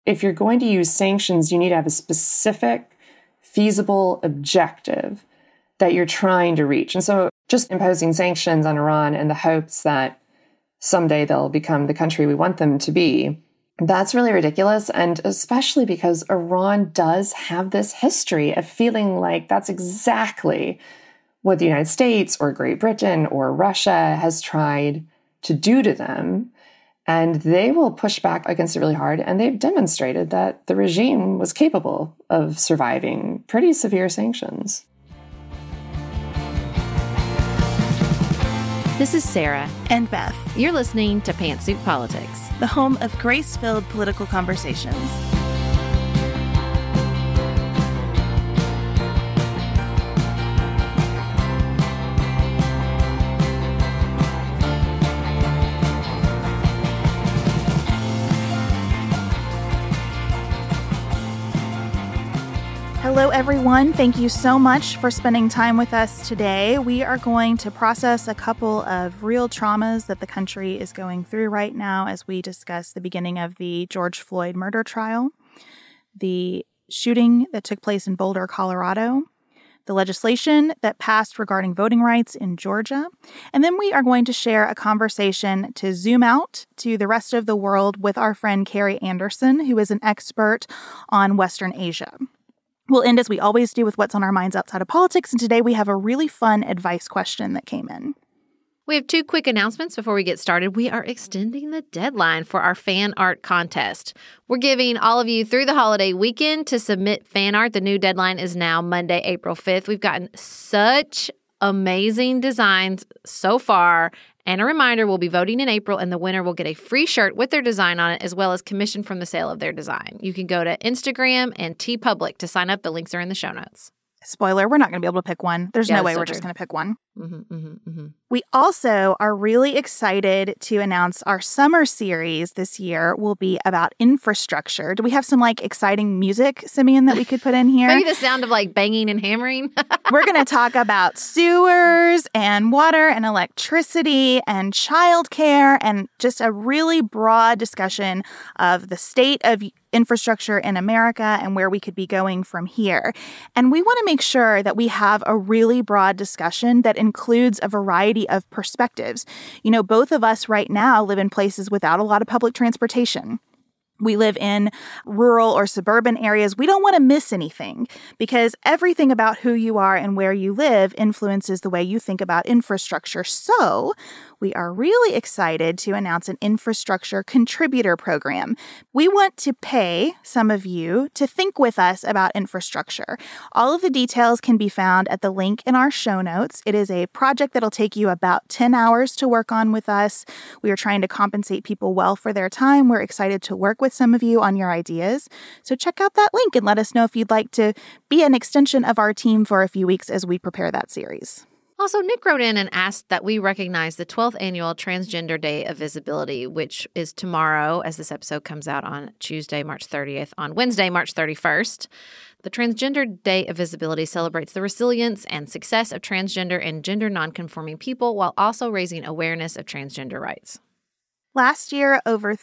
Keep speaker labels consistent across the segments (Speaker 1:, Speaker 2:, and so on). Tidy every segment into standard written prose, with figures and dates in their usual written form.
Speaker 1: if you're going to use sanctions, you need to have a specific, feasible objective that you're trying to reach. And so just imposing sanctions on Iran in the hopes that someday they'll become the country we want them to be, that's really ridiculous. And especially because Iran does have this history of feeling like that's exactly what the United States or Great Britain or Russia has tried to do to them. And they will push back against it really hard. And they've demonstrated that the regime was capable of surviving pretty severe sanctions.
Speaker 2: This is Sarah.
Speaker 3: And Beth.
Speaker 2: You're listening to Pantsuit Politics,
Speaker 3: the home of grace-filled political conversations. Hello, everyone. Thank you so much for spending time with us today. We are going to process a couple of real traumas that the country is going through right now as we discuss the beginning of the George Floyd murder trial, the shooting that took place in Boulder, Colorado, the legislation that passed regarding voting rights in Georgia, and then we are going to share a conversation to zoom out to the rest of the world with our friend Carrie Anderson, who is an expert on Western Asia. We'll end, as we always do, with what's on our minds outside of politics, and today we have a really fun advice question that came in.
Speaker 2: We have two quick announcements before we get started. We are extending the deadline for our fan art contest. We're giving all of you through the holiday weekend to submit fan art. The new deadline is now Monday, April 5th. We've gotten such amazing designs so far. And a reminder, we'll be voting in April, and the winner will get a free shirt with their design on it, as well as commission from the sale of their design. You can go to Instagram and TeePublic to sign up. The links are in the show notes.
Speaker 3: Spoiler, we're not going to be able to pick one. There's no way we're just going to pick one. We also are really excited to announce our summer series this year will be about infrastructure. Do we have some exciting music, Simeon, that we could put in here?
Speaker 2: Maybe the sound of banging and hammering.
Speaker 3: We're going to talk about sewers and water and electricity and childcare and just a really broad discussion of the state of infrastructure in America and where we could be going from here. And we want to make sure that we have a really broad discussion that includes a variety of perspectives. You know, both of us right now live in places without a lot of public transportation. We live in rural or suburban areas. We don't want to miss anything because everything about who you are and where you live influences the way you think about infrastructure. So we are really excited to announce an infrastructure contributor program. We want to pay some of you to think with us about infrastructure. All of the details can be found at the link in our show notes. It is a project that'll take you about 10 hours to work on with us. We are trying to compensate people well for their time. We're excited to work with some of you on your ideas. So check out that link and let us know if you'd like to be an extension of our team for a few weeks as we prepare that series.
Speaker 2: Also, Nick wrote in and asked that we recognize the 12th annual Transgender Day of Visibility, which is tomorrow, as this episode comes out on Tuesday, March 30th, on Wednesday, March 31st. The Transgender Day of Visibility celebrates the resilience and success of transgender and gender nonconforming people while also raising awareness of transgender rights.
Speaker 3: Last year, over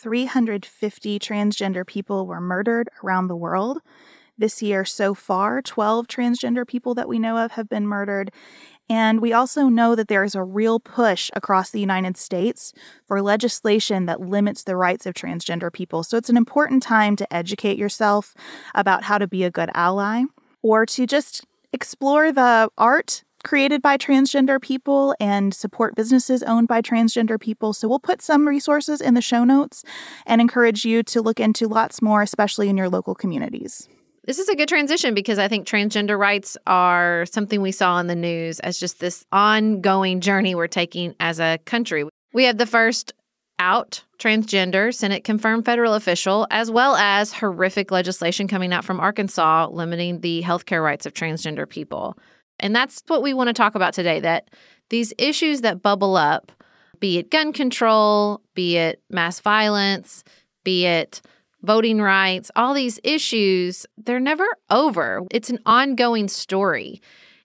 Speaker 3: 350 transgender people were murdered around the world. This year, so far, 12 transgender people that we know of have been murdered. And we also know that there is a real push across the United States for legislation that limits the rights of transgender people. So it's an important time to educate yourself about how to be a good ally or to just explore the art created by transgender people and support businesses owned by transgender people. So we'll put some resources in the show notes and encourage you to look into lots more, especially in your local communities.
Speaker 2: This is a good transition because I think transgender rights are something we saw in the news as just this ongoing journey we're taking as a country. We have the first out transgender Senate-confirmed federal official, as well as horrific legislation coming out from Arkansas limiting the healthcare rights of transgender people. And that's what we want to talk about today, that these issues that bubble up, be it gun control, be it mass violence, be it voting rights, all these issues, they're never over. It's an ongoing story.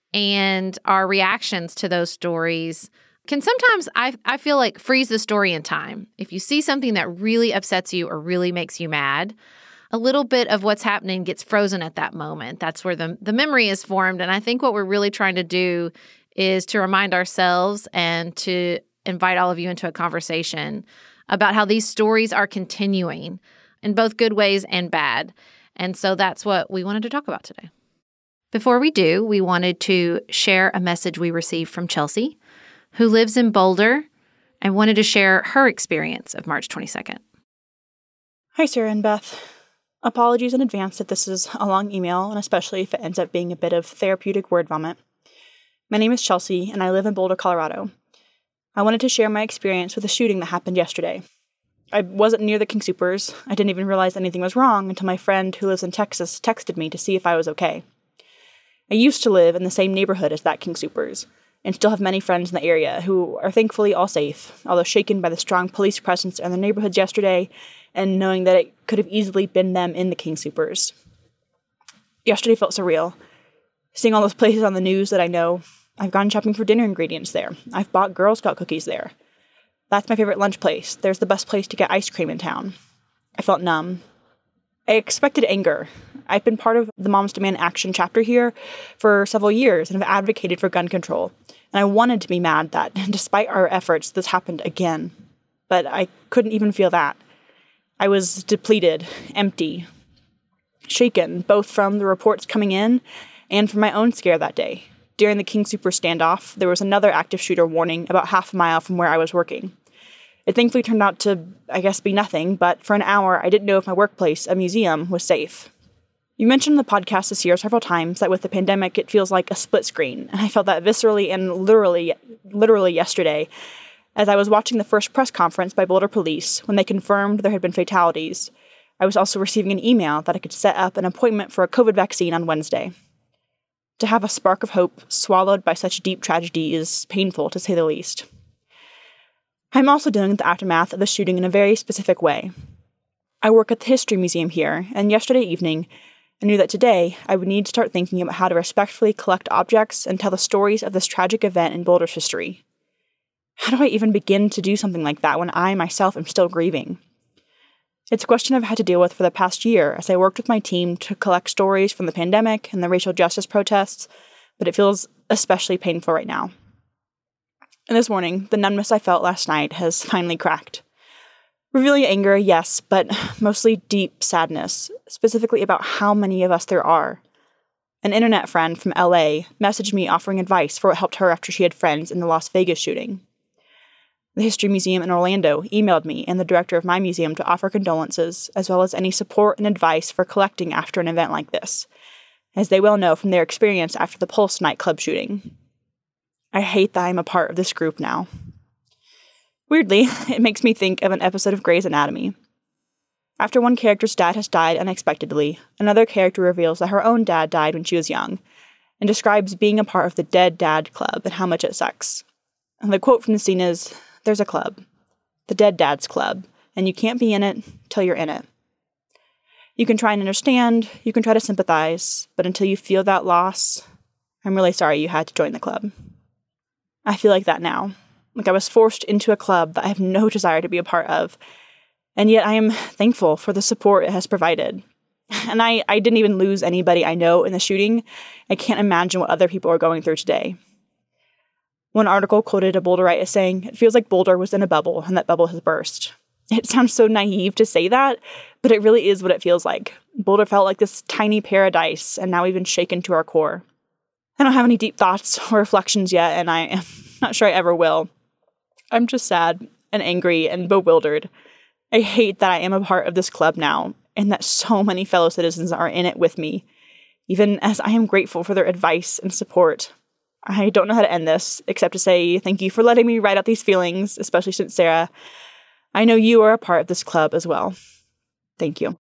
Speaker 2: And our reactions to those stories can sometimes, I feel like, freeze the story in time. If you see something that really upsets you or really makes you mad, a little bit of what's happening gets frozen at that moment. That's where the memory is formed. And I think what we're really trying to do is to remind ourselves and to invite all of you into a conversation about how these stories are continuing in both good ways and bad. And so that's what we wanted to talk about today. Before we do, we wanted to share a message we received from Chelsea, who lives in Boulder and wanted to share her experience of March 22nd.
Speaker 4: Hi, Sarah and Beth. Apologies in advance if this is a long email, and especially if it ends up being a bit of therapeutic word vomit. My name is Chelsea, and I live in Boulder, Colorado. I wanted to share my experience with a shooting that happened yesterday. I wasn't near the King Soopers. I didn't even realize anything was wrong until my friend who lives in Texas texted me to see if I was okay. I used to live in the same neighborhood as that King Soopers, and still have many friends in the area who are thankfully all safe, although shaken by the strong police presence in their neighborhoods yesterday and knowing that it could have easily been them in the King Soopers. Yesterday felt surreal. Seeing all those places on the news that I know, I've gone shopping for dinner ingredients there. I've bought Girl Scout cookies there. That's my favorite lunch place. There's the best place to get ice cream in town. I felt numb. I expected anger. I've been part of the Moms Demand Action chapter here for several years and have advocated for gun control. And I wanted to be mad that, despite our efforts, this happened again. But I couldn't even feel that. I was depleted, empty, shaken, both from the reports coming in and from my own scare that day. During the King Sooper standoff, there was another active shooter warning about half a mile from where I was working. It thankfully turned out to, be nothing, but for an hour, I didn't know if my workplace, a museum, was safe. You mentioned in the podcast this year several times that with the pandemic, it feels like a split screen, and I felt that viscerally and literally yesterday as I was watching the first press conference by Boulder Police when they confirmed there had been fatalities. I was also receiving an email that I could set up an appointment for a COVID vaccine on Wednesday. To have a spark of hope swallowed by such deep tragedy is painful, to say the least. I'm also dealing with the aftermath of the shooting in a very specific way. I work at the History Museum here, and yesterday evening, I knew that today I would need to start thinking about how to respectfully collect objects and tell the stories of this tragic event in Boulder's history. How do I even begin to do something like that when I myself am still grieving? It's a question I've had to deal with for the past year as I worked with my team to collect stories from the pandemic and the racial justice protests, but it feels especially painful right now. And this morning, the numbness I felt last night has finally cracked. Revealing anger, yes, but mostly deep sadness, specifically about how many of us there are. An internet friend from LA messaged me offering advice for what helped her after she had friends in the Las Vegas shooting. The History Museum in Orlando emailed me and the director of my museum to offer condolences, as well as any support and advice for collecting after an event like this, as they well know from their experience after the Pulse nightclub shooting. I hate that I'm a part of this group now. Weirdly, it makes me think of an episode of Grey's Anatomy. After one character's dad has died unexpectedly, another character reveals that her own dad died when she was young, and describes being a part of the Dead Dad Club and how much it sucks. And the quote from the scene is, "There's a club, the Dead Dads Club, and you can't be in it till you're in it. You can try and understand, you can try to sympathize, but until you feel that loss, I'm really sorry you had to join the club." I feel like that now. Like I was forced into a club that I have no desire to be a part of. And yet I am thankful for the support it has provided. And I didn't even lose anybody I know in the shooting. I can't imagine what other people are going through today. One article quoted a Boulderite as saying, "It feels like Boulder was in a bubble and that bubble has burst." It sounds so naive to say that, but it really is what it feels like. Boulder felt like this tiny paradise, and now we've been shaken to our core. I don't have any deep thoughts or reflections yet, and I am not sure I ever will. I'm just sad and angry and bewildered. I hate that I am a part of this club now, and that so many fellow citizens are in it with me, even as I am grateful for their advice and support. I don't know how to end this, except to say thank you for letting me write out these feelings, especially since, Sarah, I know you are a part of this club as well. Thank you.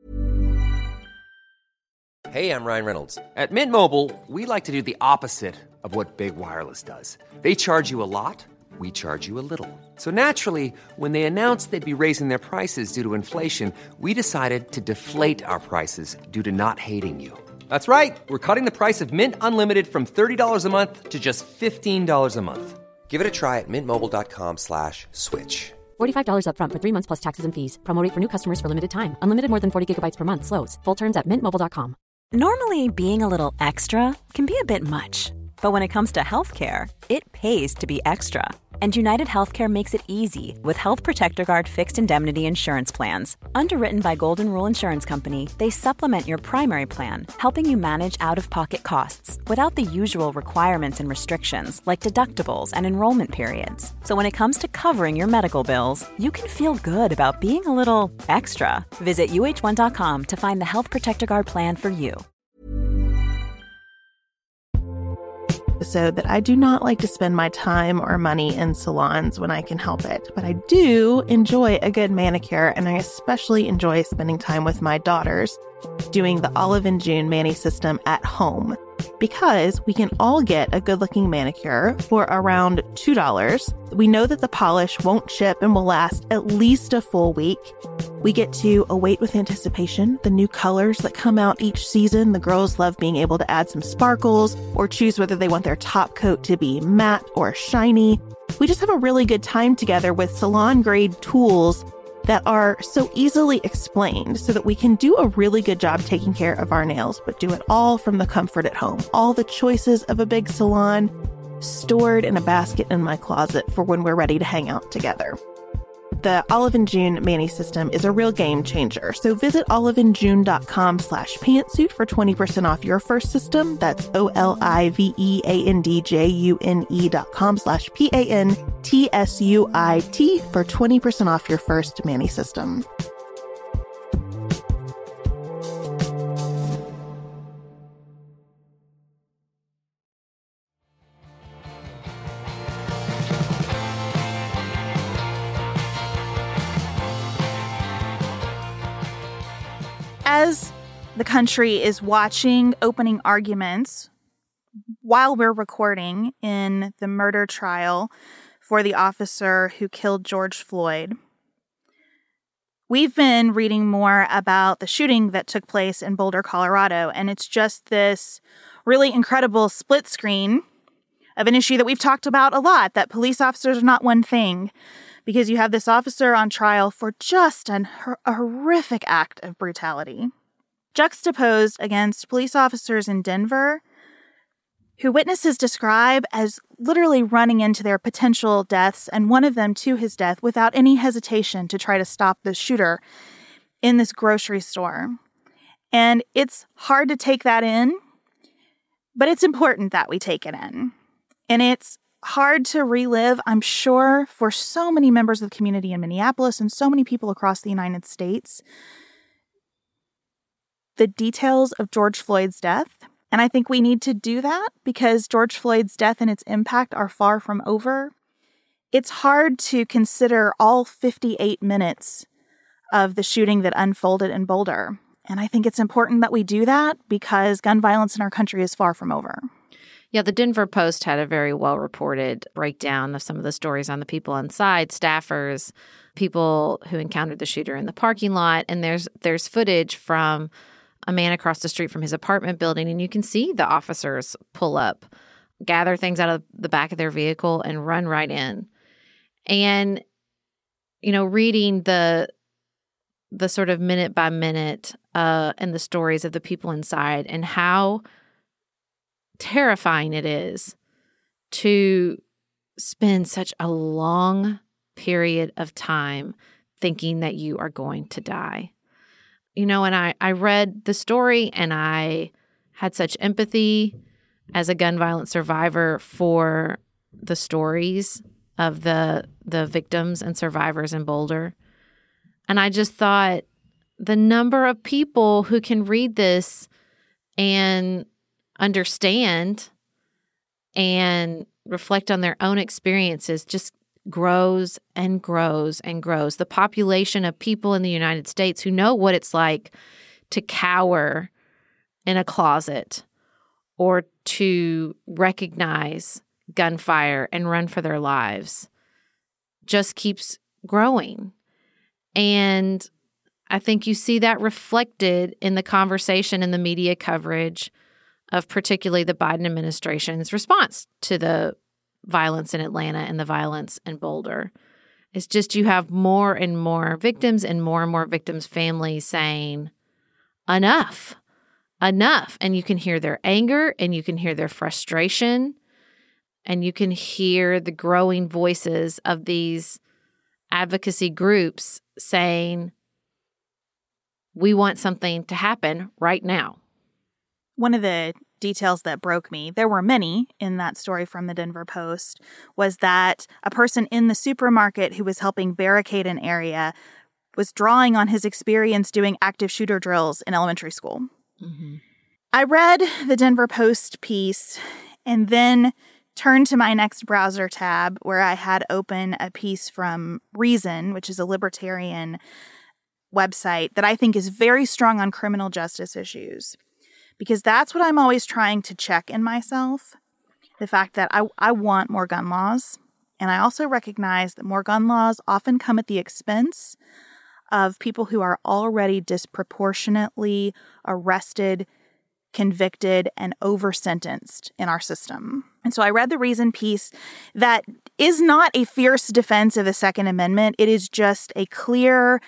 Speaker 5: Hey, I'm Ryan Reynolds. At Mint Mobile, we like to do the opposite of what Big Wireless does. They charge you a lot, we charge you a little. So naturally, when they announced they'd be raising their prices due to inflation, we decided to deflate our prices due to not hating you. That's right. We're cutting the price of Mint Unlimited from $30 a month to just $15 a month. Give it a try at mintmobile.com/switch.
Speaker 6: $45 up front for 3 months plus taxes and fees. Promo rate for new customers for limited time. Unlimited more than 40 gigabytes per month slows. Full terms at mintmobile.com.
Speaker 7: Normally, being a little extra can be a bit much. But when it comes to healthcare, it pays to be extra. And United Healthcare makes it easy with Health Protector Guard fixed indemnity insurance plans. Underwritten by Golden Rule Insurance Company, they supplement your primary plan, helping you manage out-of-pocket costs without the usual requirements and restrictions like deductibles and enrollment periods. So when it comes to covering your medical bills, you can feel good about being a little extra. Visit uh1.com to find the Health Protector Guard plan for you.
Speaker 8: Episode that I do not like to spend my time or money in salons when I can help it, but I do enjoy a good manicure, and I especially enjoy spending time with my daughters doing the Olive & June Mani system at home, because we can all get a good-looking manicure for around $2. We know that the polish won't chip and will last at least a full week. We get to await with anticipation the new colors that come out each season. The girls love being able to add some sparkles or choose whether they want their top coat to be matte or shiny. We just have a really good time together with salon-grade tools that are so easily explained so that we can do a really good job taking care of our nails, but do it all from the comfort at home. All the choices of a big salon stored in a basket in my closet for when we're ready to hang out together. The Olive & June Mani system is a real game changer. So visit oliveandjune.com/pantsuit for 20% off your first system. That's oliveandjune.com/pantsuit for 20% off your first Mani system.
Speaker 3: As the country is watching opening arguments while we're recording in the murder trial for the officer who killed George Floyd, we've been reading more about the shooting that took place in Boulder, Colorado, and it's just this really incredible split screen of an issue that we've talked about a lot, that police officers are not one thing, because you have this officer on trial for just a horrific act of brutality, juxtaposed against police officers in Denver, who witnesses describe as literally running into their potential deaths, and one of them to his death, without any hesitation to try to stop the shooter in this grocery store. And it's hard to take that in, but it's important that we take it in. And it's hard to relive, I'm sure, for so many members of the community in Minneapolis and so many people across the United States, the details of George Floyd's death. And I think we need to do that because George Floyd's death and its impact are far from over. It's hard to consider all 58 minutes of the shooting that unfolded in Boulder. And I think it's important that we do that because gun violence in our country is far from over.
Speaker 2: Yeah, the Denver Post had a very well-reported breakdown of some of the stories on the people inside, staffers, people who encountered the shooter in the parking lot. And there's footage from a man across the street from his apartment building, and you can see the officers pull up, gather things out of the back of their vehicle, and run right in. And, you know, reading the sort of minute by minute and the stories of the people inside and how terrifying it is to spend such a long period of time thinking that you are going to die. You know, and I read the story and I had such empathy as a gun violence survivor for the stories of the victims and survivors in Boulder. And I just thought the number of people who can read this and understand and reflect on their own experiences just grows and grows and grows. The population of people in the United States who know what it's like to cower in a closet or to recognize gunfire and run for their lives just keeps growing. And I think you see that reflected in the conversation and the media coverage of particularly the Biden administration's response to the violence in Atlanta and the violence in Boulder. It's just you have more and more victims and more victims' families saying, enough. And you can hear their anger and you can hear their frustration and you can hear the growing voices of these advocacy groups saying, we want something to happen right now.
Speaker 3: One of the details that broke me, there were many in that story from the Denver Post, was that a person in the supermarket who was helping barricade an area was drawing on his experience doing active shooter drills in elementary school. Mm-hmm. I read the Denver Post piece and then turned to my next browser tab where I had open a piece from Reason, which is a libertarian website that I think is very strong on criminal justice issues. Because that's what I'm always trying to check in myself. The fact that I want more gun laws. And I also recognize that more gun laws often come at the expense of people who are already disproportionately arrested, convicted, and over-sentenced in our system. And so I read the Reason piece that is not a fierce defense of the Second Amendment. It is just a clear,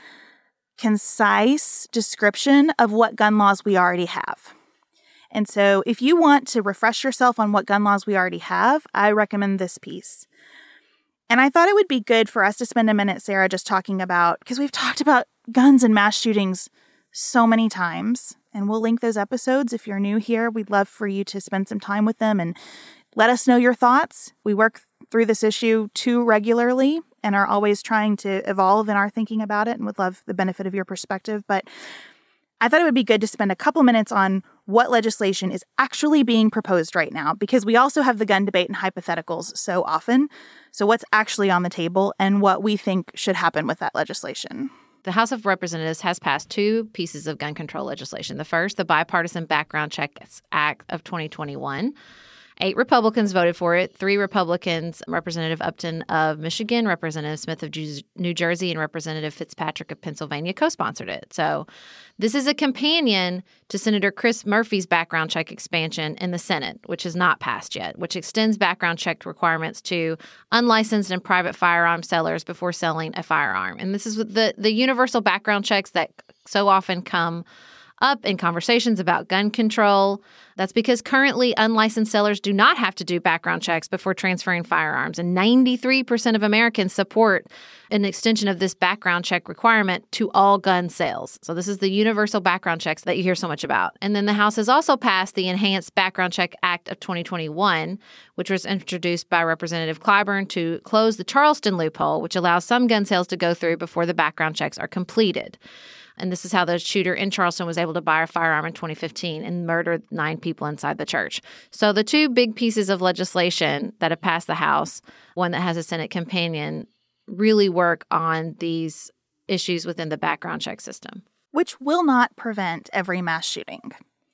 Speaker 3: concise description of what gun laws we already have. And so if you want to refresh yourself on what gun laws we already have, I recommend this piece. And I thought it would be good for us to spend a minute, Sarah, just talking about, because we've talked about guns and mass shootings so many times, and we'll link those episodes. If you're new here, we'd love for you to spend some time with them and let us know your thoughts. We work through this issue too regularly and are always trying to evolve in our thinking about it and would love the benefit of your perspective. But I thought it would be good to spend a couple minutes on what legislation is actually being proposed right now, because we also have the gun debate and hypotheticals so often. So what's actually on the table and what we think should happen with that legislation.
Speaker 2: The House of Representatives has passed two pieces of gun control legislation. The first, the Bipartisan Background Checks Act of 2021. 8 Republicans voted for it. 3 Republicans, Representative Upton of Michigan, Representative Smith of New Jersey, and Representative Fitzpatrick of Pennsylvania co-sponsored it. So this is a companion to Senator Chris Murphy's background check expansion in the Senate, which has not passed yet, which extends background check requirements to unlicensed and private firearm sellers before selling a firearm. And this is the universal background checks that so often come up in conversations about gun control. That's because currently unlicensed sellers do not have to do background checks before transferring firearms. And 93% of Americans support an extension of this background check requirement to all gun sales. So this is the universal background checks that you hear so much about. And then the House has also passed the Enhanced Background Check Act of 2021, which was introduced by Representative Clyburn to close the Charleston loophole, which allows some gun sales to go through before the background checks are completed. And this is how the shooter in Charleston was able to buy a firearm in 2015 and murder 9 people inside the church. So the two big pieces of legislation that have passed the House, one that has a Senate companion, really work on these issues within the background check system.
Speaker 3: Which will not prevent every mass shooting.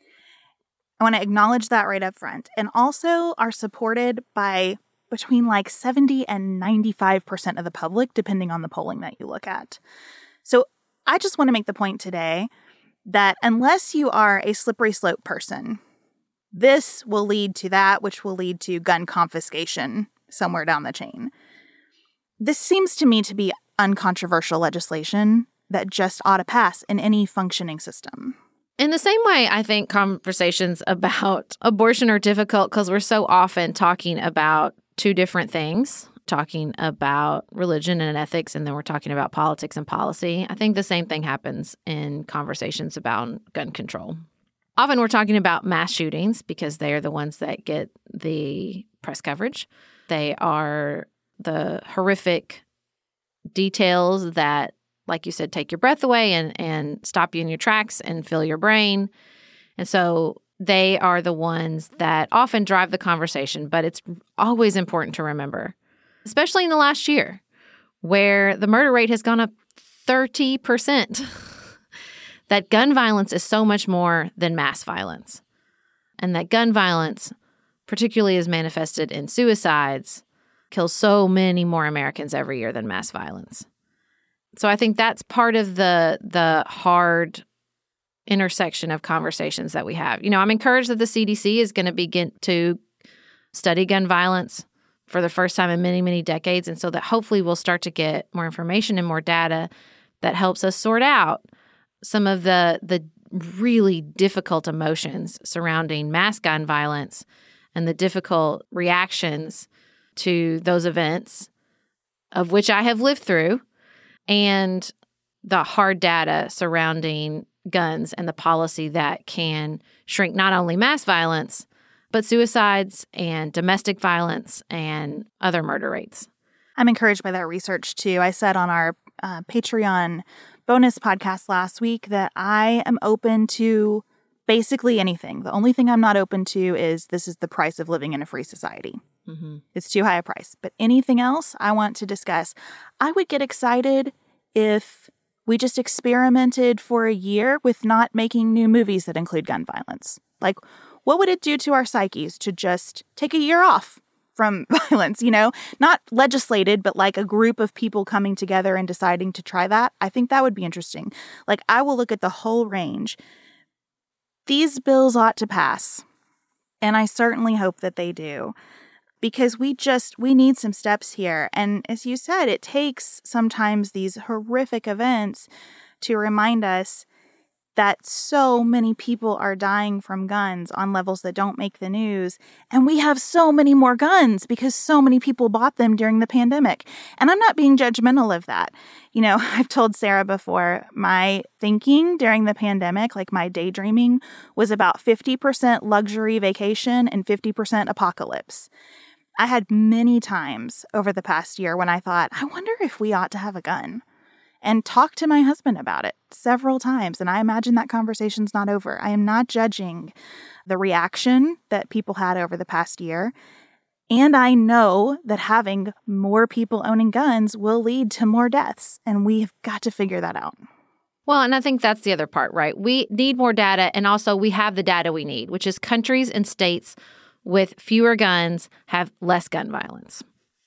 Speaker 3: I want to acknowledge that right up front. And also are supported by between like 70 and 95% of the public, depending on the polling that you look at. So I just want to make the point today that unless you are a slippery slope person, this will lead to that, which will lead to gun confiscation somewhere down the chain. This seems to me to be uncontroversial legislation that just ought to pass in any functioning system.
Speaker 2: In the same way, I think conversations about abortion are difficult because we're so often talking about two different things. Talking about religion and ethics, and then we're talking about politics and policy. I think the same thing happens in conversations about gun control. Often we're talking about mass shootings because they are the ones that get the press coverage. They are the horrific details that, like you said, take your breath away and stop you in your tracks and fill your brain. And so they are the ones that often drive the conversation, but it's always important to remember, especially in the last year, where the murder rate has gone up 30%, that gun violence is so much more than mass violence. And that gun violence, particularly as manifested in suicides, kills so many more Americans every year than mass violence. So I think that's part of the hard intersection of conversations that we have. You know, I'm encouraged that the CDC is going to begin to study gun violence for the first time in many, many decades. And so that hopefully we'll start to get more information and more data that helps us sort out some of the really difficult emotions surrounding mass gun violence and the difficult reactions to those events, of which I have lived through, and the hard data surrounding guns and the policy that can shrink not only mass violence, but suicides and domestic violence and other murder rates.
Speaker 3: I'm encouraged by that research, too. I said on our Patreon bonus podcast last week that I am open to basically anything. The only thing I'm not open to is this is the price of living in a free society. Mm-hmm. It's too high a price. But anything else I want to discuss. I would get excited if we just experimented for a year with not making new movies that include gun violence. Like, what would it do to our psyches to just take a year off from violence, not legislated, but like a group of people coming together and deciding to try that? I think that would be interesting. Like, I will look at the whole range. These bills ought to pass, and I certainly hope that they do, because we need some steps here. And as you said, it takes sometimes these horrific events to remind us that so many people are dying from guns on levels that don't make the news. And we have so many more guns because so many people bought them during the pandemic. And I'm not being judgmental of that. I've told Sarah before, my thinking during the pandemic, like my daydreaming, was about 50% luxury vacation and 50% apocalypse. I had many times over the past year when I thought, I wonder if we ought to have a gun. And talked to my husband about it several times. And I imagine that conversation's not over. I am not judging the reaction that people had over the past year. And I know that having more people owning guns will lead to more deaths. And we've got to figure that out.
Speaker 2: Well, and I think that's the other part, right? We need more data. And also we have the data we need, which is countries and states with fewer guns have less gun violence.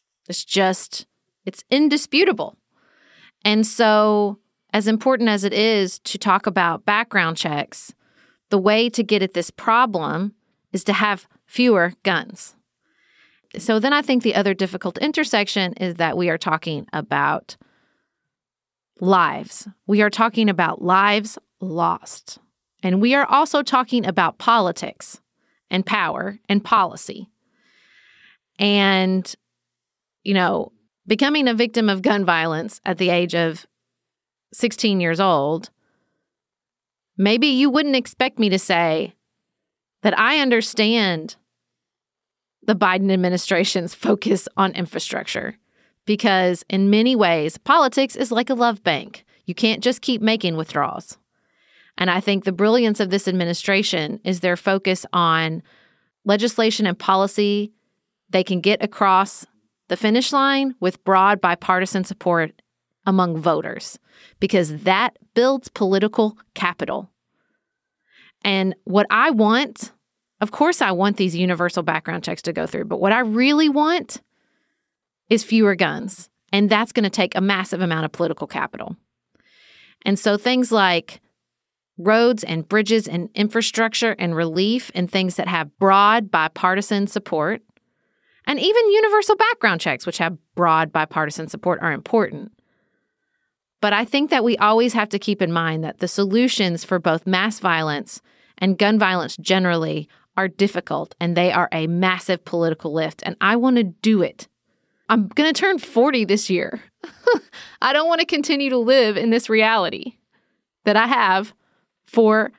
Speaker 2: It's indisputable. And so, as important as it is to talk about background checks, the way to get at this problem is to have fewer guns. So then I think the other difficult intersection is that we are talking about lives. We are talking about lives lost. And we are also talking about politics and power and policy. And, becoming a victim of gun violence at the age of 16 years old, maybe you wouldn't expect me to say that I understand the Biden administration's focus on infrastructure, because in many ways, politics is like a love bank. You can't just keep making withdrawals. And I think the brilliance of this administration is their focus on legislation and policy they can get across the finish line with broad bipartisan support among voters, because that builds political capital. And what I want, of course I want these universal background checks to go through, but what I really want is fewer guns. And that's going to take a massive amount of political capital. And so things like roads and bridges and infrastructure and relief and things that have broad bipartisan support, and even universal background checks, which have broad bipartisan support, are important. But I think that we always have to keep in mind that the solutions for both mass violence and gun violence generally are difficult, and they are a massive political lift, and I want to do it. I'm going to turn 40 this year. I don't want to continue to live in this reality that I have for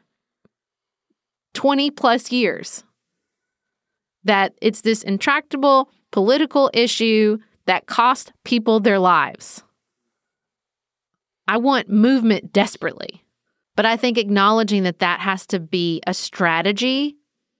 Speaker 2: 20 plus years. That it's this intractable political issue that cost people their lives. I want movement desperately, but I think acknowledging that has to be a strategy,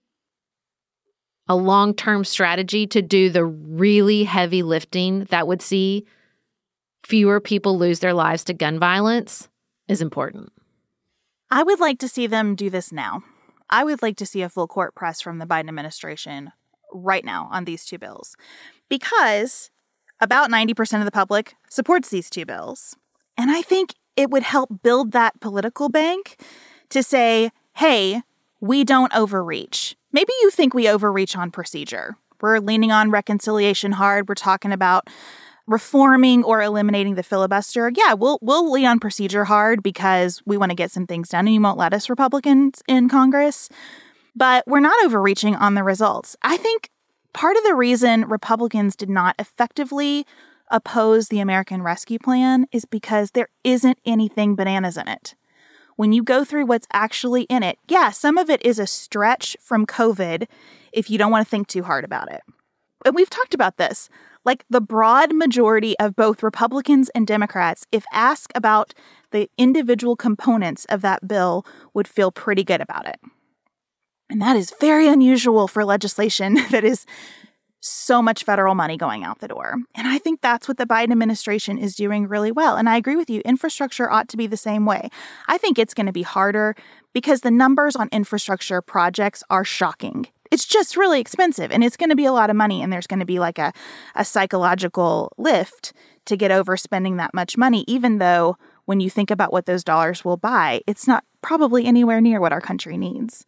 Speaker 2: a long-term strategy to do the really heavy lifting that would see fewer people lose their lives to gun violence is important.
Speaker 3: I would like to see them do this now. I would like to see a full court press from the Biden administration right now on these two bills, because about 90% of the public supports these two bills. And I think it would help build that political bank to say, hey, we don't overreach. Maybe you think we overreach on procedure, We're leaning on reconciliation hard. We're talking about reforming or eliminating the filibuster. Yeah, we'll lean on procedure hard because we want to get some things done, and you won't let us, Republicans in Congress. But we're not overreaching on the results. I think part of the reason Republicans did not effectively oppose the American Rescue Plan is because there isn't anything bananas in it. When you go through what's actually in it, yeah, some of it is a stretch from COVID if you don't want to think too hard about it. And we've talked about this. Like, the broad majority of both Republicans and Democrats, if asked about the individual components of that bill, would feel pretty good about it. And that is very unusual for legislation that is so much federal money going out the door. And I think that's what the Biden administration is doing really well. And I agree with you. Infrastructure ought to be the same way. I think it's going to be harder because the numbers on infrastructure projects are shocking. It's just really expensive, and it's going to be a lot of money, and there's going to be like a psychological lift to get over spending that much money, even though when you think about what those dollars will buy, it's not probably anywhere near what our country needs.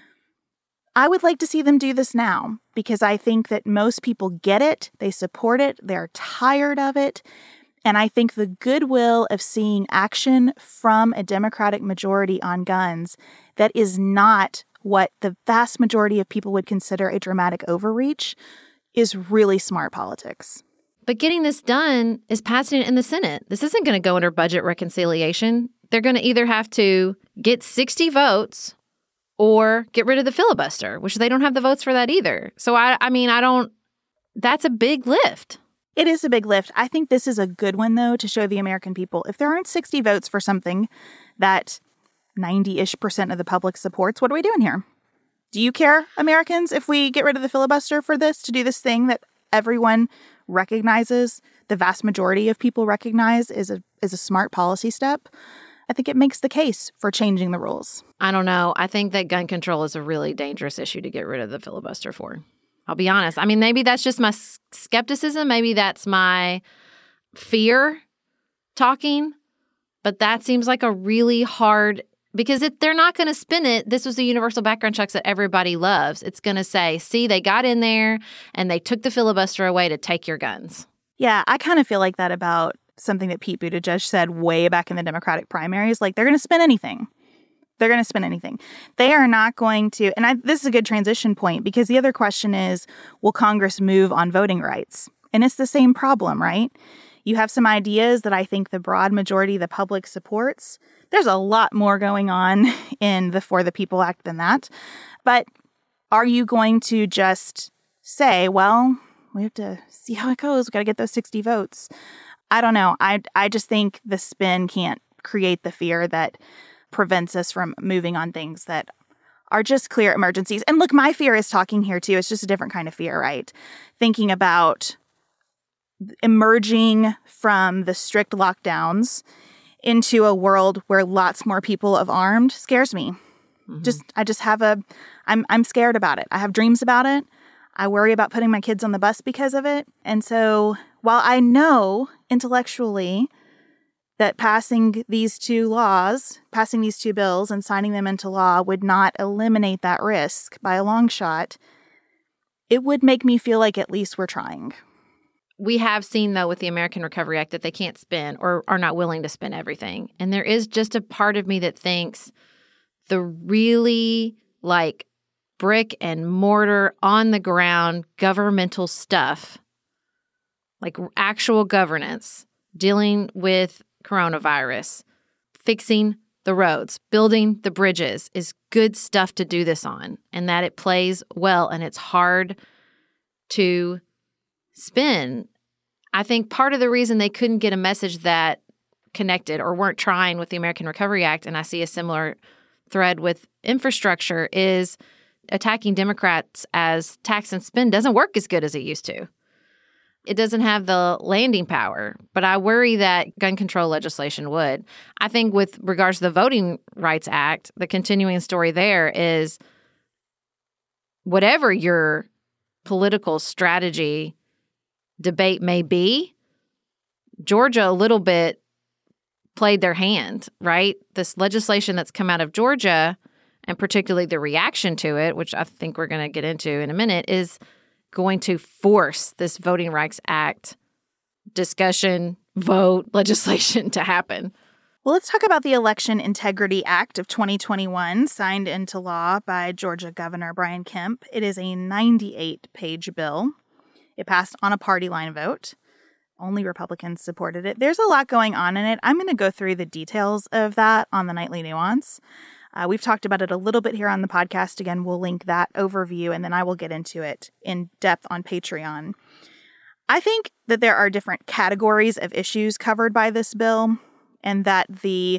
Speaker 3: I would like to see them do this now because I think that most people get it, they support it, they're tired of it, and I think the goodwill of seeing action from a Democratic majority on guns that is not what the vast majority of people would consider a dramatic overreach is really smart politics.
Speaker 2: But getting this done is passing it in the Senate. This isn't going to go under budget reconciliation. They're going to either have to get 60 votes or get rid of the filibuster, which they don't have the votes for that either. So, that's a big lift.
Speaker 3: It is a big lift. I think this is a good one, though, to show the American people. If there aren't 60 votes for something that 90-ish% of the public supports, what are we doing here? Do you care, Americans, if we get rid of the filibuster for this, to do this thing that everyone recognizes, the vast majority of people recognize is a smart policy step? I think it makes the case for changing the rules.
Speaker 2: I don't know. I think that gun control is a really dangerous issue to get rid of the filibuster for. I'll be honest. I mean, maybe that's just my skepticism. Maybe that's my fear talking. But that seems like a really hard, because they're not going to spin it. This was the universal background checks that everybody loves. It's going to say, see, they got in there and they took the filibuster away to take your guns.
Speaker 3: Yeah, I kind of feel like that about something that Pete Buttigieg said way back in the Democratic primaries. Like, they're going to spin anything. They're going to spin anything. They are not going to, and this is a good transition point, because the other question is, will Congress move on voting rights? And it's the same problem, right? You have some ideas that I think the broad majority of the public supports. There's a lot more going on in the For the People Act than that. But are you going to just say, well, we have to see how it goes. We've got to get those 60 votes. I don't know. I just think the spin can't create the fear that prevents us from moving on things that are just clear emergencies. And look, my fear is talking here too. It's just a different kind of fear, right? Thinking about emerging from the strict lockdowns into a world where lots more people are armed scares me. Mm-hmm. I'm scared about it. I have dreams about it. I worry about putting my kids on the bus because of it. And so while I know intellectually that passing these two bills and signing them into law would not eliminate that risk by a long shot, it would make me feel like at least we're trying.
Speaker 2: We have seen, though, with the American Recovery Act that they can't spin or are not willing to spin everything. And there is just a part of me that thinks the really, brick and mortar, on the ground governmental stuff, like actual governance, dealing with coronavirus, fixing the roads, building the bridges, is good stuff to do this on, and that it plays well and it's hard to spin. I think part of the reason they couldn't get a message that connected or weren't trying with the American Recovery Act, and I see a similar thread with infrastructure, is attacking Democrats as tax and spend doesn't work as good as it used to. It doesn't have the landing power, but I worry that gun control legislation would. I think with regards to the Voting Rights Act, the continuing story there is whatever your political strategy debate may be, Georgia a little bit played their hand, right? This legislation that's come out of Georgia, and particularly the reaction to it, which I think we're going to get into in a minute, is going to force this Voting Rights Act discussion, vote, legislation to happen?
Speaker 3: Well, let's talk about the Election Integrity Act of 2021, signed into law by Georgia Governor Brian Kemp. It is a 98-page bill. It passed on a party line vote. Only Republicans supported it. There's a lot going on in it. I'm going to go through the details of that on the Nightly Nuance. We've talked about it a little bit here on the podcast. Again, we'll link that overview, and then I will get into it in depth on Patreon. I think that there are different categories of issues covered by this bill, and that the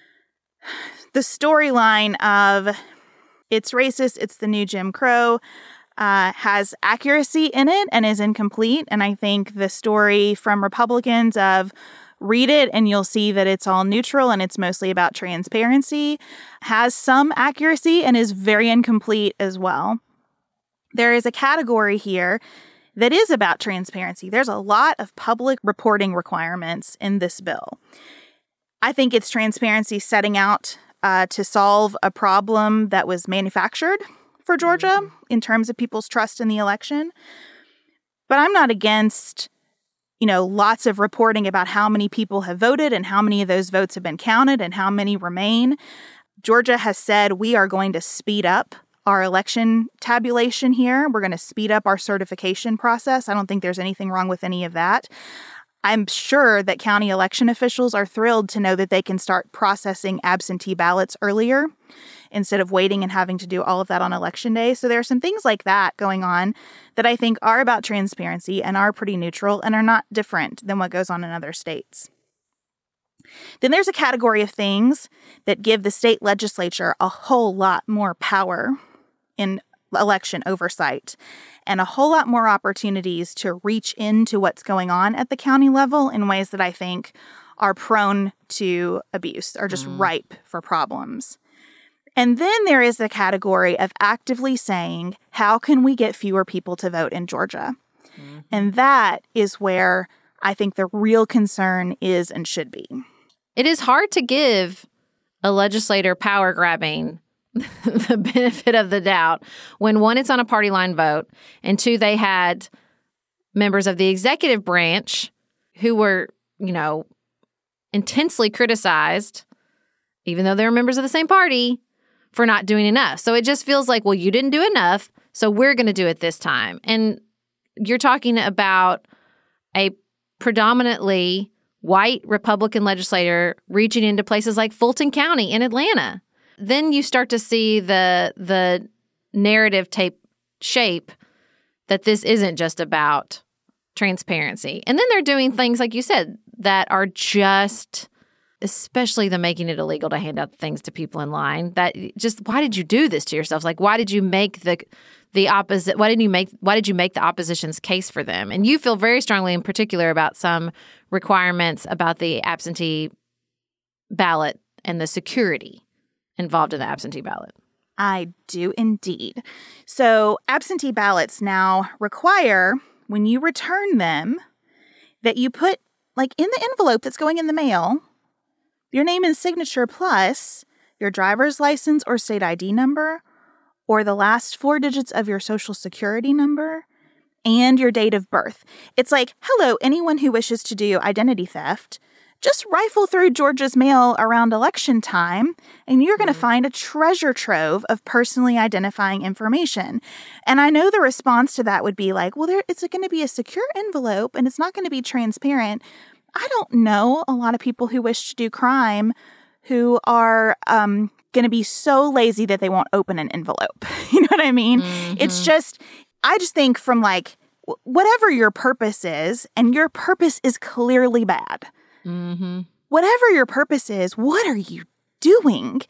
Speaker 3: storyline of it's racist, it's the new Jim Crow, has accuracy in it and is incomplete. And I think the story from Republicans of read it and you'll see that it's all neutral and it's mostly about transparency has some accuracy and is very incomplete as well. There is a category here that is about transparency. There's a lot of public reporting requirements in this bill. I think it's transparency setting out to solve a problem that was manufactured for Georgia in terms of people's trust in the election. But I'm not against, lots of reporting about how many people have voted and how many of those votes have been counted and how many remain. Georgia has said we are going to speed up our election tabulation here. We're going to speed up our certification process. I don't think there's anything wrong with any of that. I'm sure that county election officials are thrilled to know that they can start processing absentee ballots earlier instead of waiting and having to do all of that on Election Day. So there are some things like that going on that I think are about transparency and are pretty neutral and are not different than what goes on in other states. Then there's a category of things that give the state legislature a whole lot more power in election oversight and a whole lot more opportunities to reach into what's going on at the county level in ways that I think are prone to abuse or just ripe for problems. And then there is the category of actively saying, how can we get fewer people to vote in Georgia? And that is where I think the real concern is and should be.
Speaker 2: It is hard to give a legislator power grabbing the benefit of the doubt when, one, it's on a party line vote, and two, they had members of the executive branch who were, intensely criticized, even though they were members of the same party, for not doing enough. So it just feels like, well, you didn't do enough, so we're going to do it this time. And you're talking about a predominantly white Republican legislator reaching into places like Fulton County in Atlanta. Then you start to see the narrative take shape that this isn't just about transparency. And then they're doing things, like you said, that are just, especially the making it illegal to hand out things to people in line, that just, why did you do this to yourselves? Like, why did you make the opposite? Why did you make the opposition's case for them? And you feel very strongly in particular about some requirements about the absentee ballot and the security involved in the absentee ballot.
Speaker 3: I do indeed. So absentee ballots now require, when you return them, that you put, like in the envelope that's going in the mail, your name and signature plus your driver's license or state ID number, or the last 4 digits of your social security number, and your date of birth. It's like, hello, anyone who wishes to do identity theft, just rifle through Georgia's mail around election time, and you're going to find a treasure trove of personally identifying information. And I know the response to that would be like, well, it's going to be a secure envelope, and it's not going to be transparent. I don't know a lot of people who wish to do crime who are going to be so lazy that they won't open an envelope. You know what I mean? It's just, I just think from like, whatever your purpose is, and your purpose is clearly bad. Whatever your purpose is, what are you doing?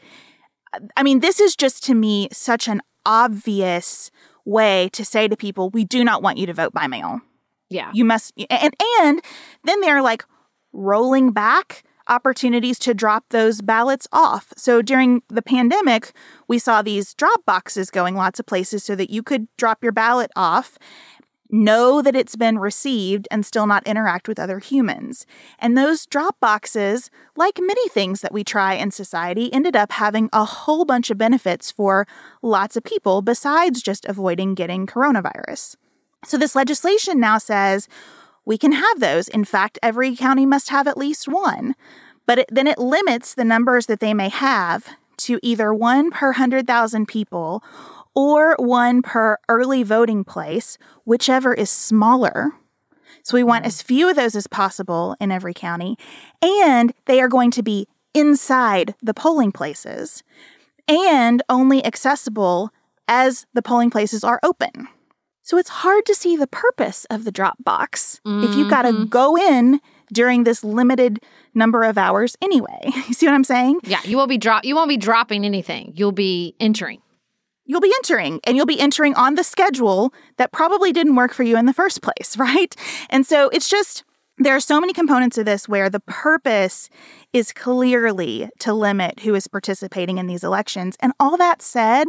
Speaker 3: I mean, this is just, to me, such an obvious way to say to people, we do not want you to vote by mail.
Speaker 2: Yeah.
Speaker 3: You must, and then they're like rolling back opportunities to drop those ballots off. So during the pandemic, we saw these drop boxes going lots of places so that you could drop your ballot off, know that it's been received, and still not interact with other humans. And those drop boxes, like many things that we try in society, ended up having a whole bunch of benefits for lots of people besides just avoiding getting coronavirus. So this legislation now says we can have those. In fact, every county must have at least one. But then it limits the numbers that they may have to either 1 per 100,000 people or 1 per early voting place, whichever is smaller. So we want as few of those as possible in every county. And they are going to be inside the polling places and only accessible as the polling places are open. So it's hard to see the purpose of the drop box if you've got to go in during this limited number of hours anyway. You see what I'm saying?
Speaker 2: Yeah, you won't be dropping anything. You'll be entering.
Speaker 3: You'll be entering, and you'll be entering on the schedule that probably didn't work for you in the first place, right? And so it's just, there are so many components of this where the purpose is clearly to limit who is participating in these elections. And all that said,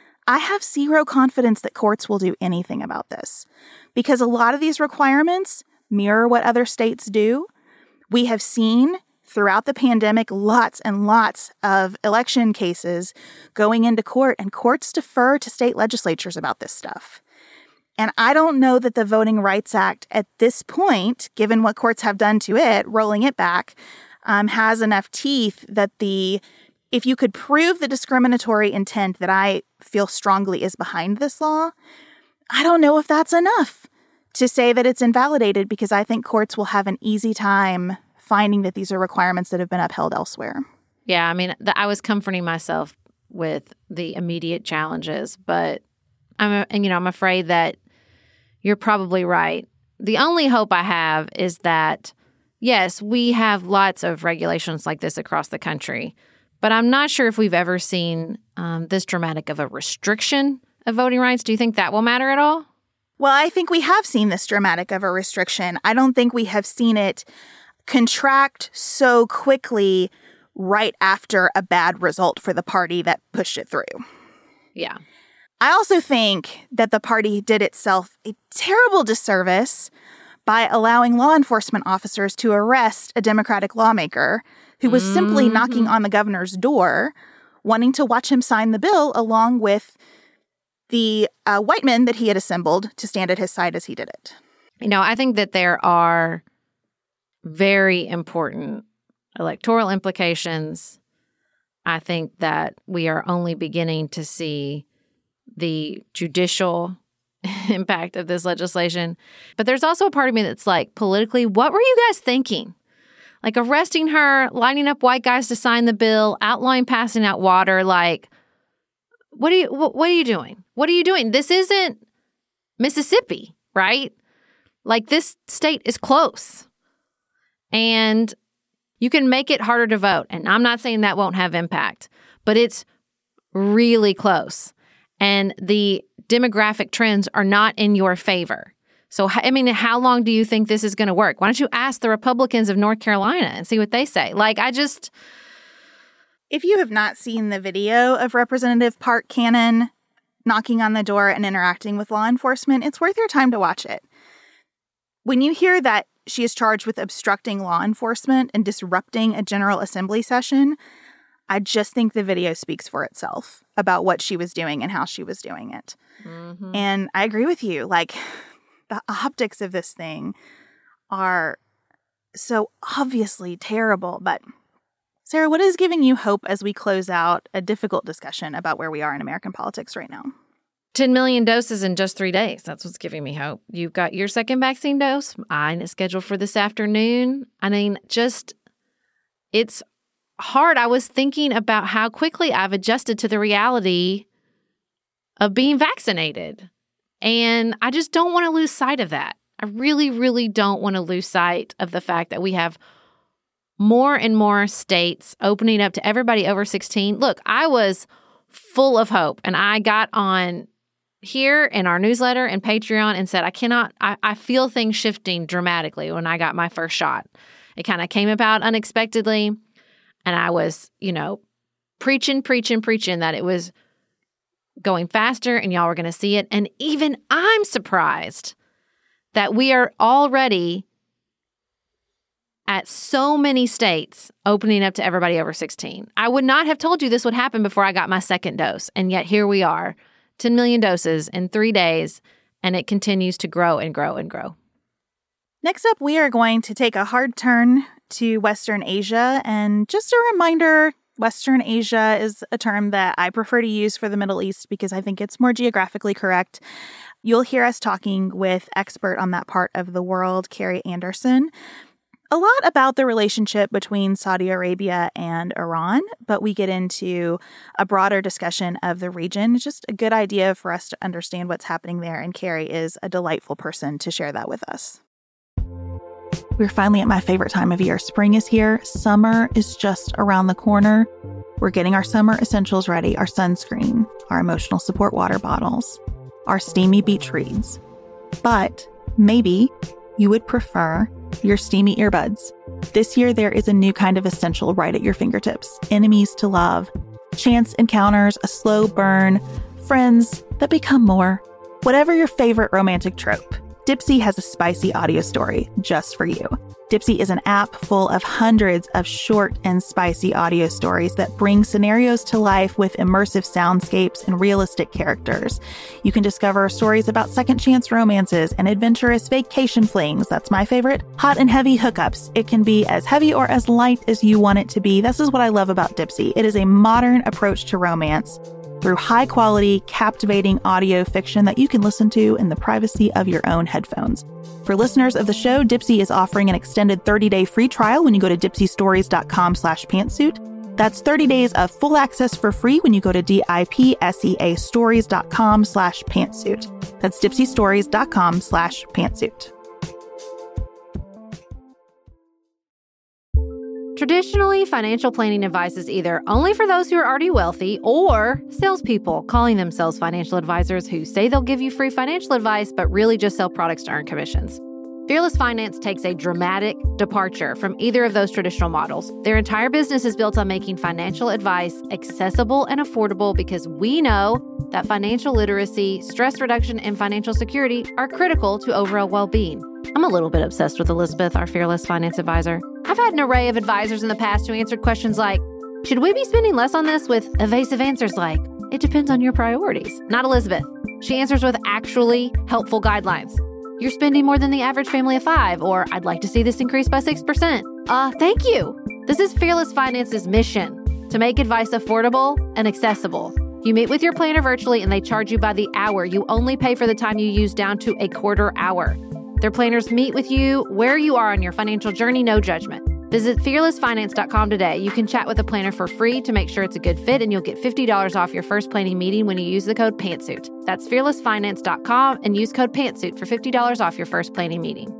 Speaker 3: I have zero confidence that courts will do anything about this because a lot of these requirements mirror what other states do. We have seen throughout the pandemic lots and lots of election cases going into court, and courts defer to state legislatures about this stuff. And I don't know that the Voting Rights Act at this point, given what courts have done to it, rolling it back, has enough teeth that if you could prove the discriminatory intent that I feel strongly is behind this law, I don't know if that's enough to say that it's invalidated, because I think courts will have an easy time finding that these are requirements that have been upheld elsewhere.
Speaker 2: Yeah, I mean, I was comforting myself with the immediate challenges, but I'm afraid that you're probably right. The only hope I have is that, yes, we have lots of regulations like this across the country, but I'm not sure if we've ever seen this dramatic of a restriction of voting rights. Do you think that will matter at all?
Speaker 3: Well, I think we have seen this dramatic of a restriction. I don't think we have seen it contract so quickly right after a bad result for the party that pushed it through.
Speaker 2: Yeah.
Speaker 3: I also think that the party did itself a terrible disservice by allowing law enforcement officers to arrest a Democratic lawmaker who was simply knocking on the governor's door, wanting to watch him sign the bill along with the white men that he had assembled to stand at his side as he did it.
Speaker 2: I think that there are very important electoral implications. I think that we are only beginning to see the judicial impact of this legislation. But there's also a part of me that's like, politically, what were you guys thinking? Like arresting her, lining up white guys to sign the bill, outlawing passing out water. Like, what are you doing? What are you doing? This isn't Mississippi, right? Like, this state is close. And you can make it harder to vote. And I'm not saying that won't have impact, but it's really close. And the demographic trends are not in your favor. So, I mean, how long do you think this is going to work? Why don't you ask the Republicans of North Carolina and see what they say?
Speaker 3: If you have not seen the video of Representative Park Cannon knocking on the door and interacting with law enforcement, it's worth your time to watch it. When you hear that she is charged with obstructing law enforcement and disrupting a General Assembly session, I just think the video speaks for itself about what she was doing and how she was doing it. Mm-hmm. And I agree with you. Like, the optics of this thing are so obviously terrible. But Sarah, what is giving you hope as we close out a difficult discussion about where we are in American politics right now?
Speaker 2: 10 million doses in just 3 days. That's what's giving me hope. You've got your second vaccine dose. Mine is scheduled for this afternoon. I mean, it's hard. I was thinking about how quickly I've adjusted to the reality of being vaccinated. And I just don't want to lose sight of that. I really, really don't want to lose sight of the fact that we have more and more states opening up to everybody over 16. Look, I was full of hope, and I got on here in our newsletter and Patreon and said, I feel things shifting dramatically when I got my first shot. It kind of came about unexpectedly, and I was, preaching that it was going faster and y'all were going to see it. And even I'm surprised that we are already at so many states opening up to everybody over 16. I would not have told you this would happen before I got my second dose. And yet here we are, 10 million doses in 3 days. and it continues to grow and grow and grow.
Speaker 3: Next up, we are going to take a hard turn to Western Asia. And just a reminder, Western Asia is a term that I prefer to use for the Middle East because I think it's more geographically correct. You'll hear us talking with expert on that part of the world, Carrie Anderson, a lot about the relationship between Saudi Arabia and Iran, but we get into a broader discussion of the region. It's just a good idea for us to understand what's happening there, and Carrie is a delightful person to share that with us. We're finally at my favorite time of year. Spring is here. Summer is just around the corner. We're getting our summer essentials ready, our sunscreen, our emotional support water bottles, our steamy beach reads. But maybe you would prefer your steamy earbuds. This year, there is a new kind of essential right at your fingertips. Enemies to love, chance encounters, a slow burn, friends that become more. Whatever your favorite romantic trope, Dipsea has a spicy audio story just for you. Dipsea is an app full of hundreds of short and spicy audio stories that bring scenarios to life with immersive soundscapes and realistic characters. You can discover stories about second chance romances and adventurous vacation flings. That's my favorite. Hot and heavy hookups. It can be as heavy or as light as you want it to be. This is what I love about Dipsea. It is a modern approach to romance through high-quality, captivating audio fiction that you can listen to in the privacy of your own headphones. For listeners of the show, Dipsea is offering an extended 30-day free trial when you go to dipseastories.com/pantsuit. That's 30 days of full access for free when you go to dipseastories.com/pantsuit. That's dipseastories.com/pantsuit.
Speaker 2: Traditionally, financial planning advice is either only for those who are already wealthy or salespeople calling themselves financial advisors who say they'll give you free financial advice but really just sell products to earn commissions. Fearless Finance takes a dramatic departure from either of those traditional models. Their entire business is built on making financial advice accessible and affordable because we know that financial literacy, stress reduction, and financial security are critical to overall well-being. I'm a little bit obsessed with Elizabeth, our Fearless Finance advisor. I've had an array of advisors in the past who answered questions like, should we be spending less on this, with evasive answers like, it depends on your priorities. Not Elizabeth. She answers with actually helpful guidelines. You're spending more than the average family of 5, or I'd like to see this increase by 6%. Thank you. This is Fearless Finance's mission, to make advice affordable and accessible. You meet with your planner virtually and they charge you by the hour. You only pay for the time you use down to a quarter hour. Their planners meet with you where you are on your financial journey, no judgment. Visit fearlessfinance.com today. You can chat with a planner for free to make sure it's a good fit, and you'll get $50 off your first planning meeting when you use the code PANTSUIT. That's fearlessfinance.com and use code PANTSUIT for $50 off your first planning meeting.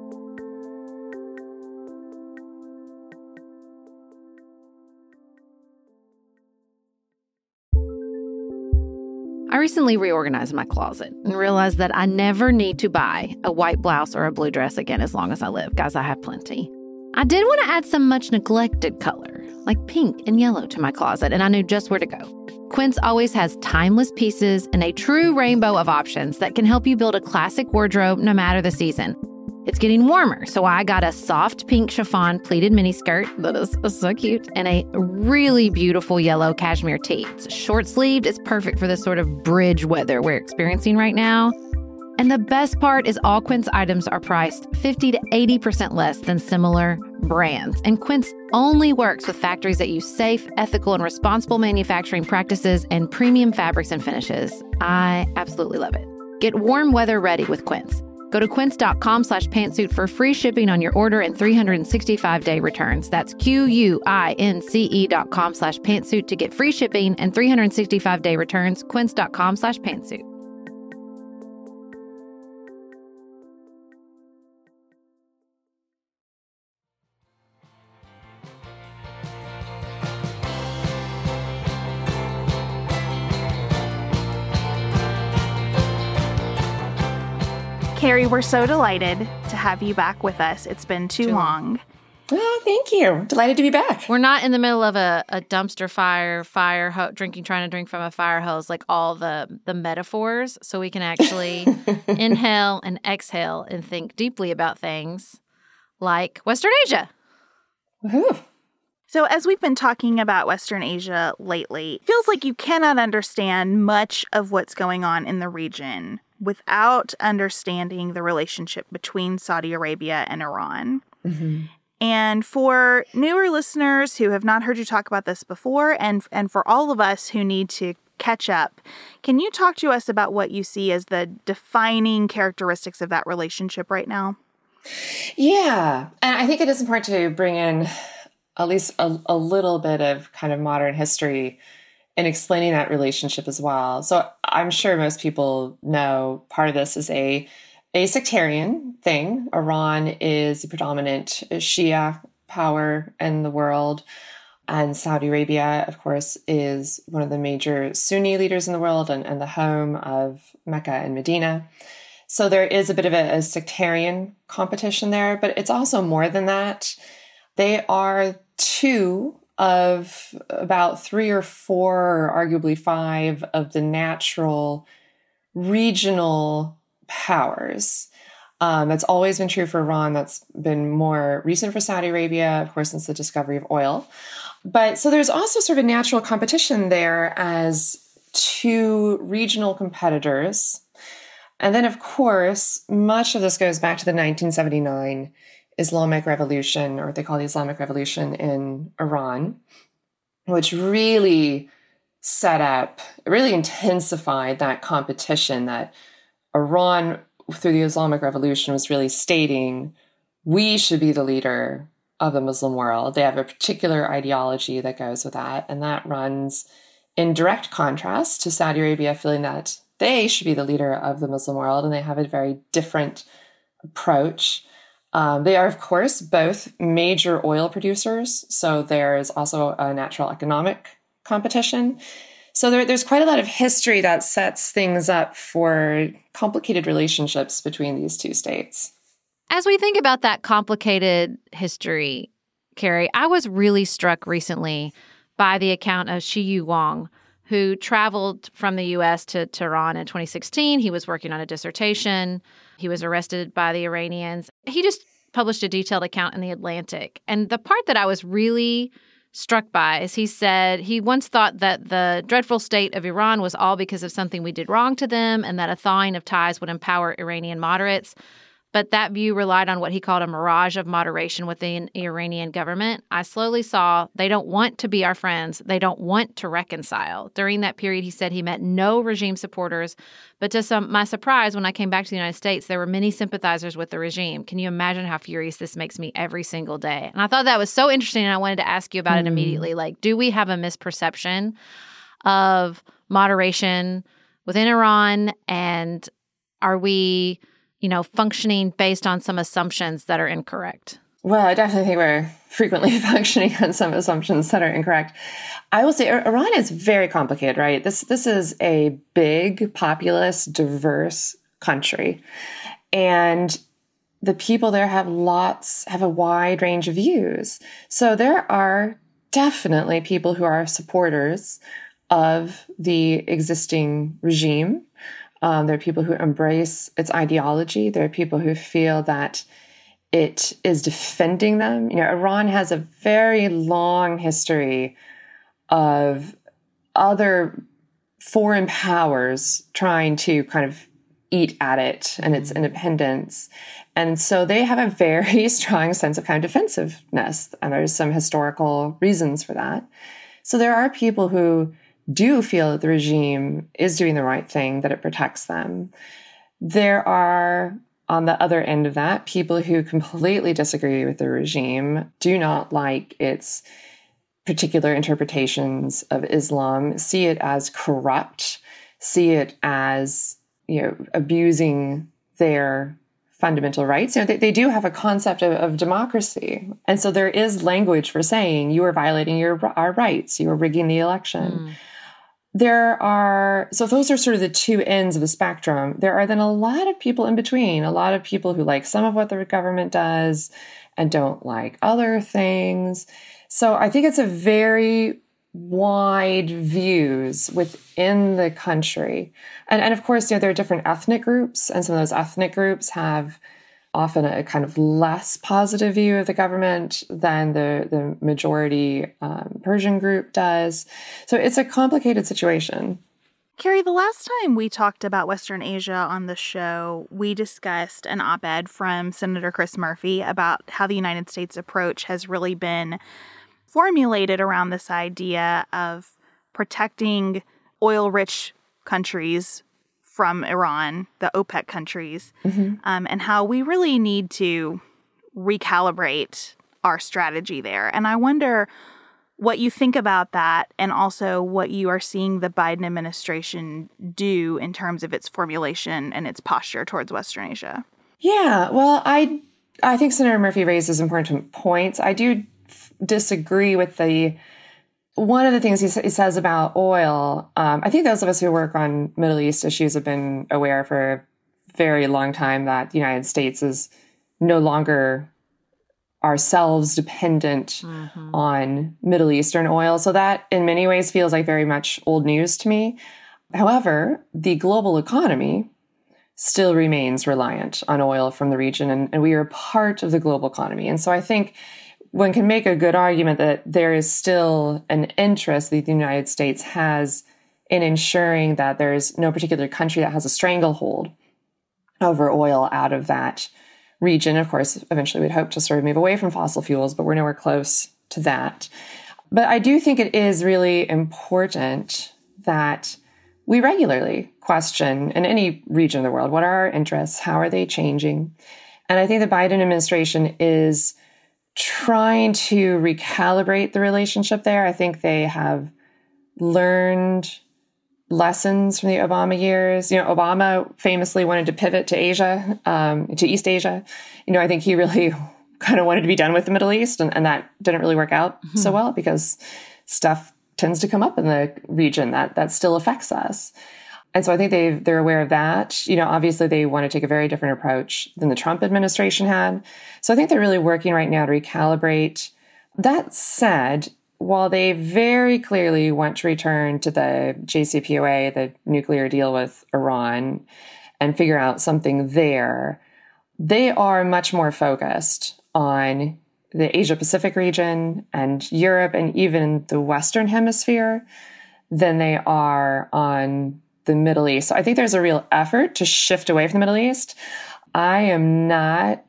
Speaker 2: I recently reorganized my closet and realized that I never need to buy a white blouse or a blue dress again as long as I live. Guys, I have plenty. I did want to add some much neglected color, like pink and yellow, to my closet, and I knew just where to go. Quince always has timeless pieces and a true rainbow of options that can help you build a classic wardrobe no matter the season. It's getting warmer, so I got a soft pink chiffon pleated miniskirt that is so cute, and a really beautiful yellow cashmere tee. It's short-sleeved. It's perfect for this sort of bridge weather we're experiencing right now. And the best part is all Quince items are priced 50 to 80% less than similar brands. And Quince only works with factories that use safe, ethical, and responsible manufacturing practices and premium fabrics and finishes. I absolutely love it. Get warm weather ready with Quince. Go to quince.com/pantsuit for free shipping on your order and 365-day returns. That's QUINCE.com/pantsuit to get free shipping and 365-day returns. Quince.com/pantsuit.
Speaker 3: Carrie, we're so delighted to have you back with us. It's been too long.
Speaker 1: Oh, thank you. Delighted to be back.
Speaker 2: We're not in the middle of a dumpster fire, trying to drink from a fire hose, like all the metaphors, so we can actually inhale and exhale and think deeply about things like Western Asia.
Speaker 1: Woohoo.
Speaker 3: So as we've been talking about Western Asia lately, it feels like you cannot understand much of what's going on in the region without understanding the relationship between Saudi Arabia and Iran.
Speaker 1: Mm-hmm.
Speaker 3: And for newer listeners who have not heard you talk about this before, and for all of us who need to catch up, can you talk to us about what you see as the defining characteristics of that relationship right now?
Speaker 1: Yeah. And I think it is important to bring in at least a little bit of kind of modern history in explaining that relationship as well. So I'm sure most people know part of this is a sectarian thing. Iran is the predominant Shia power in the world. And Saudi Arabia, of course, is one of the major Sunni leaders in the world and the home of Mecca and Medina. So there is a bit of a sectarian competition there, but it's also more than that. They are two of about 3 or 4, or arguably 5 of the natural regional powers. That's always been true for Iran. That's been more recent for Saudi Arabia, of course, since the discovery of oil. But so there's also sort of a natural competition there as 2 regional competitors. And then, of course, much of this goes back to the 1979 Islamic Revolution, or what they call the Islamic Revolution in Iran, which really really intensified that competition that Iran, through the Islamic Revolution, was really stating, we should be the leader of the Muslim world. They have a particular ideology that goes with that, and that runs in direct contrast to Saudi Arabia feeling that they should be the leader of the Muslim world, and they have a very different approach. They are, of course, both major oil producers, so there is also a natural economic competition. So there's quite a lot of history that sets things up for complicated relationships between these two states.
Speaker 2: As we think about that complicated history, Carrie, I was really struck recently by the account of Xiyu Wang, who traveled from the U.S. to Tehran in 2016. He was working on a dissertation. He was arrested by the Iranians. He just published a detailed account in The Atlantic. And the part that I was really struck by is he said he once thought that the dreadful state of Iran was all because of something we did wrong to them and that a thawing of ties would empower Iranian moderates. But that view relied on what he called a mirage of moderation within the Iranian government. I slowly saw they don't want to be our friends. They don't want to reconcile. During that period, he said he met no regime supporters. But to my surprise, when I came back to the United States, there were many sympathizers with the regime. Can you imagine how furious this makes me every single day? And I thought that was so interesting, and I wanted to ask you about it immediately. Like, do we have a misperception of moderation within Iran? And are we functioning based on some assumptions that are incorrect?
Speaker 1: Well, I definitely think we're frequently functioning on some assumptions that are incorrect. I will say Iran is very complicated, right? This is a big, populous, diverse country. And the people there have a wide range of views. So there are definitely people who are supporters of the existing regime. There are people who embrace its ideology. There are people who feel that it is defending them. Iran has a very long history of other foreign powers trying to kind of eat at it and its independence. And so they have a very strong sense of kind of defensiveness. And there's some historical reasons for that. So there are people who do feel that the regime is doing the right thing, that it protects them. There are, on the other end of that, people who completely disagree with the regime, do not like its particular interpretations of Islam, see it as corrupt, see it as, abusing their fundamental rights. They do have a concept of democracy. And so there is language for saying you are violating our rights, you are rigging the election. So those are sort of the two ends of the spectrum. There are then a lot of people in between, a lot of people who like some of what the government does and don't like other things. So I think it's a very wide views within the country. And of course, there are different ethnic groups, and some of those ethnic groups have often a kind of less positive view of the government than the majority Persian group does. So it's a complicated situation.
Speaker 3: Carrie, the last time we talked about Western Asia on the show, we discussed an op-ed from Senator Chris Murphy about how the United States approach has really been formulated around this idea of protecting oil-rich countries from Iran, the OPEC countries, and how we really need to recalibrate our strategy there. And I wonder what you think about that, and also what you are seeing the Biden administration do in terms of its formulation and its posture towards Western Asia.
Speaker 1: Yeah, well, I think Senator Murphy raises important points. I do disagree with one of the things he says about oil. I think those of us who work on Middle East issues have been aware for a very long time that the United States is no longer ourselves dependent on Middle Eastern oil. So that in many ways feels like very much old news to me. However, the global economy still remains reliant on oil from the region, and we are part of the global economy. And so I think one can make a good argument that there is still an interest that the United States has in ensuring that there's no particular country that has a stranglehold over oil out of that region. Of course, eventually we'd hope to sort of move away from fossil fuels, but we're nowhere close to that. But I do think it is really important that we regularly question in any region of the world, what are our interests? How are they changing? And I think the Biden administration is trying to recalibrate the relationship there. I think they have learned lessons from the Obama years. Obama famously wanted to pivot to Asia, to East Asia. I think he really kind of wanted to be done with the Middle East, and that didn't really work out so well because stuff tends to come up in the region that still affects us. And so I think they're aware of that. Obviously they want to take a very different approach than the Trump administration had. So I think they're really working right now to recalibrate. That said, while they very clearly want to return to the JCPOA, the nuclear deal with Iran, and figure out something there, they are much more focused on the Asia-Pacific region and Europe and even the Western Hemisphere than they are on the Middle East. So I think there's a real effort to shift away from the Middle East. I am not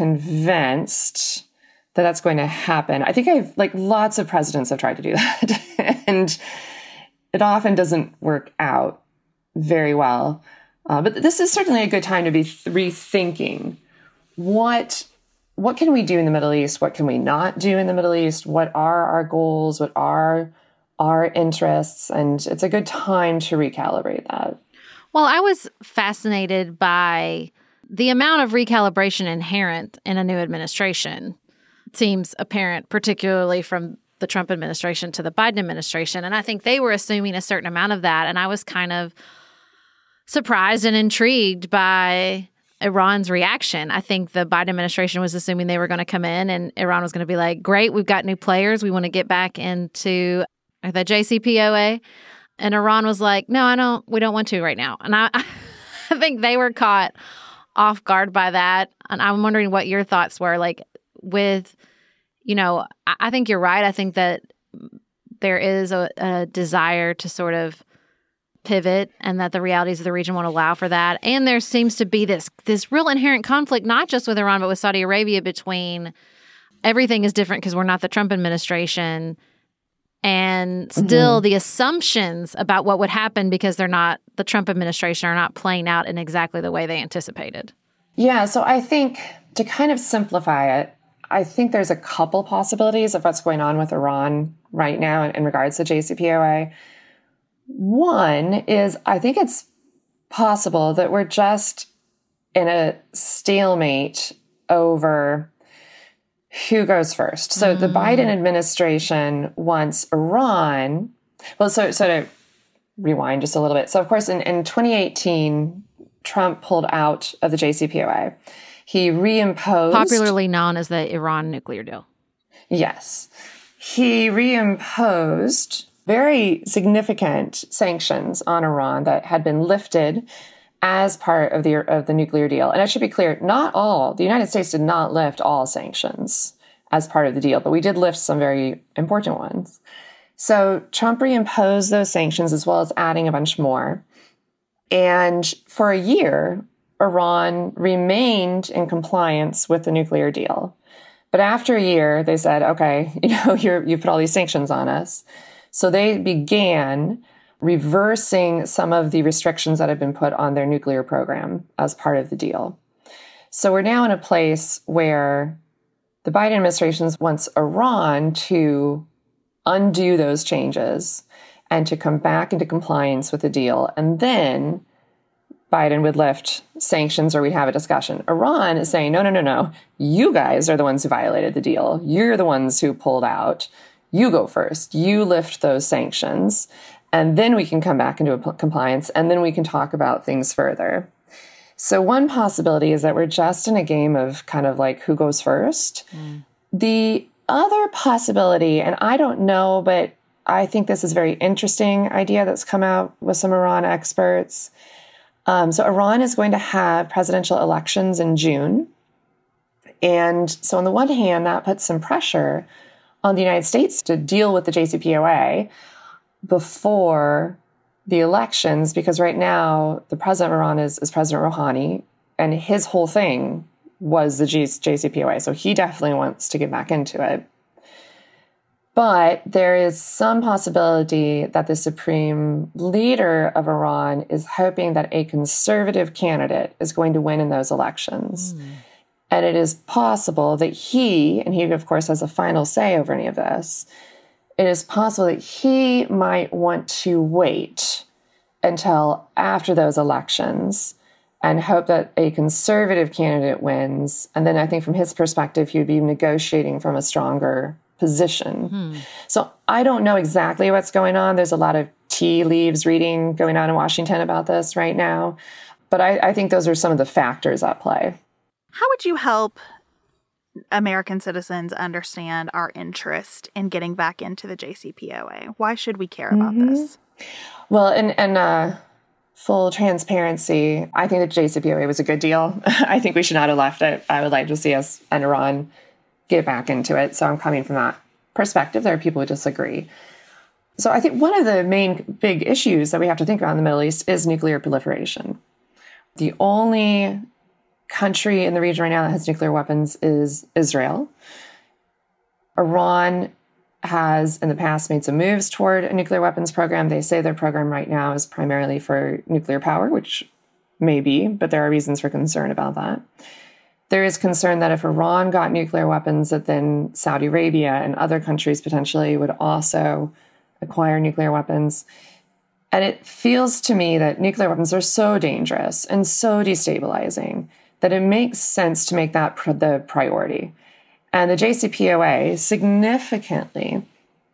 Speaker 1: convinced that that's going to happen. I think lots of presidents have tried to do that, and it often doesn't work out very well. But this is certainly a good time to be rethinking what can we do in the Middle East? What can we not do in the Middle East? What are our goals? What are our interests? And it's a good time to recalibrate that.
Speaker 2: Well, I was fascinated by the amount of recalibration inherent in a new administration. Seems apparent, particularly from the Trump administration to the Biden administration. And I think they were assuming a certain amount of that. And I was kind of surprised and intrigued by Iran's reaction. I think the Biden administration was assuming they were going to come in and Iran was going to be like, great, we've got new players. We want to get back into the JCPOA. And Iran was like, no, we don't want to right now. And I think they were caught off guard by that. And I'm wondering what your thoughts were with, I think you're right. I think that there is a desire to sort of pivot and that the realities of the region won't allow for that. And there seems to be this real inherent conflict, not just with Iran, but with Saudi Arabia between everything is different because we're not the Trump administration. And still the assumptions about what would happen because they're not the Trump administration are not playing out in exactly the way they anticipated.
Speaker 1: Yeah, so I think to kind of simplify it, I think there's a couple possibilities of what's going on with Iran right now in regards to JCPOA. One is I think it's possible that we're just in a stalemate over who goes first. So the Biden administration wants Iran. Well, so to rewind just a little bit. So, of course, in 2018, Trump pulled out of the JCPOA. He reimposed...
Speaker 2: Popularly known as the Iran nuclear deal.
Speaker 1: Yes. He reimposed very significant sanctions on Iran that had been lifted as part of the nuclear deal. And it should be clear, the United States did not lift all sanctions as part of the deal, but we did lift some very important ones. So Trump reimposed those sanctions as well as adding a bunch more. And for a year, Iran remained in compliance with the nuclear deal. But after a year, they said, okay, you put all these sanctions on us. So they began reversing some of the restrictions that had been put on their nuclear program as part of the deal. So we're now in a place where the Biden administration wants Iran to undo those changes and to come back into compliance with the deal. And then Biden would lift sanctions or we'd have a discussion. Iran is saying, no. You guys are the ones who violated the deal. You're the ones who pulled out. You go first. You lift those sanctions. And then we can come back into compliance. And then we can talk about things further. So one possibility is that we're just in a game of kind of like who goes first. The other possibility, and I don't know, but I think this is a very interesting idea that's come out with some Iran experts. So Iran is going to have presidential elections in June. And so on the one hand, that puts some pressure on the United States to deal with the JCPOA before the elections, because right now the president of Iran is President Rouhani, and his whole thing was the JCPOA. So he definitely wants to get back into it. But there is some possibility that the supreme leader of Iran is hoping that a conservative candidate is going to win in those elections. And it is possible that he, of course, has a final say over any of this, it is possible that he might want to wait until after those elections and hope that a conservative candidate wins. And then I think from his perspective, he would be negotiating from a stronger position. So I don't know exactly what's going on. There's a lot of tea leaves reading going on in Washington about this right now. But I think those are some of the factors at play.
Speaker 3: How would you help American citizens understand our interest in getting back into the JCPOA? Why should we care about this?
Speaker 1: Well, and full transparency, I think the JCPOA was a good deal. I think we should not have left it. I would like to see us and Iran get back into it. So I'm coming from that perspective. There are people who disagree. So I think one of the main big issues that we have to think about in the Middle East is nuclear proliferation. The only country in the region right now that has nuclear weapons is Israel. Iran has in the past made some moves toward a nuclear weapons program. They say their program right now is primarily for nuclear power, which may be, but there are reasons for concern about that. There is concern that if Iran got nuclear weapons, that then Saudi Arabia and other countries potentially would also acquire nuclear weapons. And it feels to me that nuclear weapons are so dangerous and so destabilizing that it makes sense to make that the priority. And the JCPOA significantly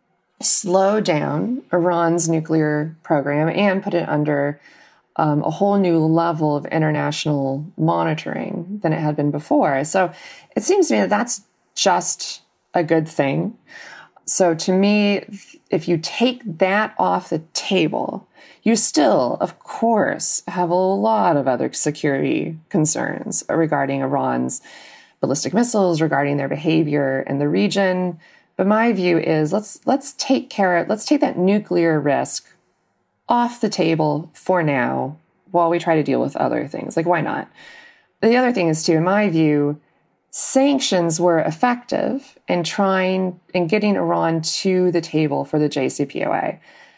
Speaker 1: slowed down Iran's nuclear program and put it under a whole new level of international monitoring than it had been before. So it seems to me that that's just a good thing. So to me, if you take that off the table, you still, of course, have a lot of other security concerns regarding Iran's ballistic missiles, regarding their behavior in the region. But my view is let's take that nuclear risk off the table for now while we try to deal with other things. Like, why not? The other thing is, too, in my view, sanctions were effective in getting Iran to the table for the JCPOA.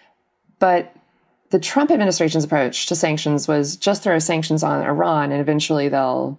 Speaker 1: But the Trump administration's approach to sanctions was just throw sanctions on Iran and eventually they'll,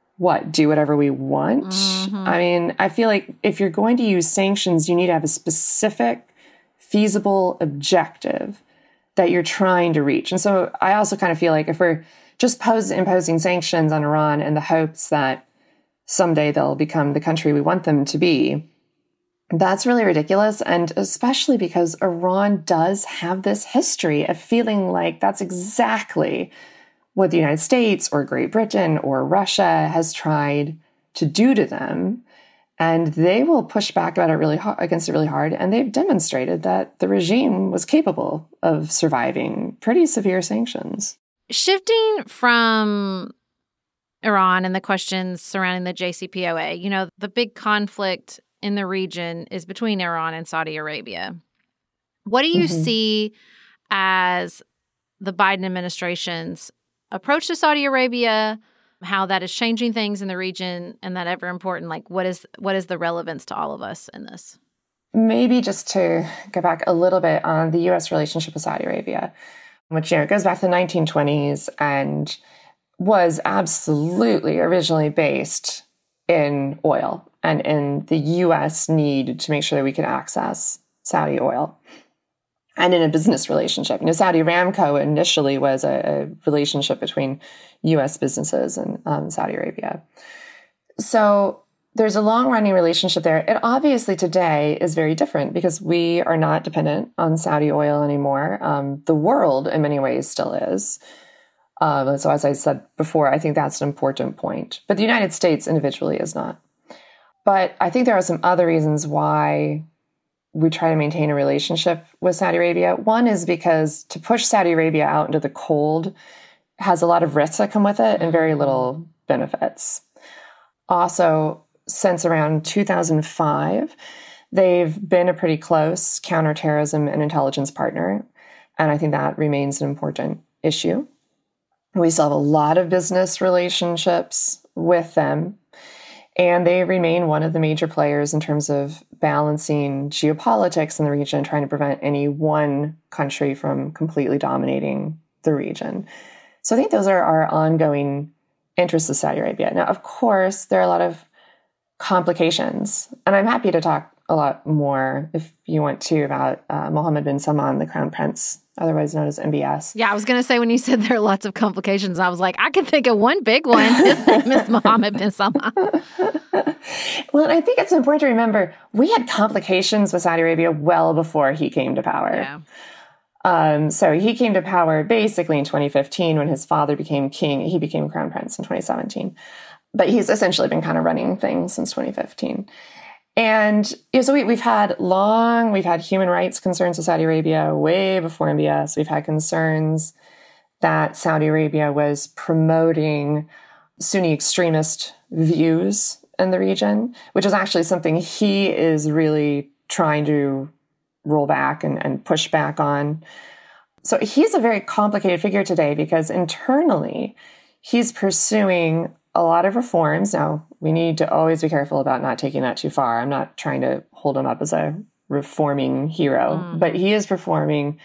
Speaker 1: do whatever we want? I mean, I feel like if you're going to use sanctions, you need to have a specific, feasible objective that you're trying to reach. And so I also kind of feel like if we're just imposing sanctions on Iran in the hopes that someday they'll become the country we want them to be, that's really ridiculous. And especially because Iran does have this history of feeling like that's exactly what the United States or Great Britain or Russia has tried to do to them. And they will push back against it really hard. And they've demonstrated that the regime was capable of surviving pretty severe sanctions.
Speaker 2: Shifting from Iran and the questions surrounding the JCPOA, the big conflict in the region is between Iran and Saudi Arabia. What do you see as the Biden administration's approach to Saudi Arabia, how that is changing things in the region, and that ever important, like what is the relevance to all of us in this?
Speaker 1: Maybe just to go back a little bit on the U.S. relationship with Saudi Arabia, which, goes back to the 1920s and was absolutely originally based in oil and in the U.S. need to make sure that we could access Saudi oil. And in a business relationship. Saudi Aramco initially was a relationship between U.S. businesses and Saudi Arabia. So there's a long-running relationship there. It obviously today is very different because we are not dependent on Saudi oil anymore. The world, in many ways, still is. So as I said before, I think that's an important point. But the United States individually is not. But I think there are some other reasons why we try to maintain a relationship with Saudi Arabia. One is because to push Saudi Arabia out into the cold has a lot of risks that come with it and very little benefits. Also, since around 2005, they've been a pretty close counterterrorism and intelligence partner. And I think that remains an important issue. We still have a lot of business relationships with them. And they remain one of the major players in terms of balancing geopolitics in the region, trying to prevent any one country from completely dominating the region. So I think those are our ongoing interests with Saudi Arabia. Now, of course, there are a lot of complications, and I'm happy to talk a lot more if you want to about Mohammed bin Salman, the Crown Prince, otherwise known as MBS.
Speaker 2: Yeah, I was going to say when you said there are lots of complications, I was like, I can think of one big one. His name is Mohammed bin Salman.
Speaker 1: Well, and I think it's important to remember we had complications with Saudi Arabia well before he came to power. Yeah. So he came to power basically in 2015 when his father became king. He became Crown Prince in 2017. But he's essentially been kind of running things since 2015. And so we've had human rights concerns with Saudi Arabia way before MBS. We've had concerns that Saudi Arabia was promoting Sunni extremist views in the region, which is actually something he is really trying to roll back and push back on. So he's a very complicated figure today because internally he's pursuing a lot of reforms. Now, we need to always be careful about not taking that too far. I'm not trying to hold him up as a reforming hero, but he's trying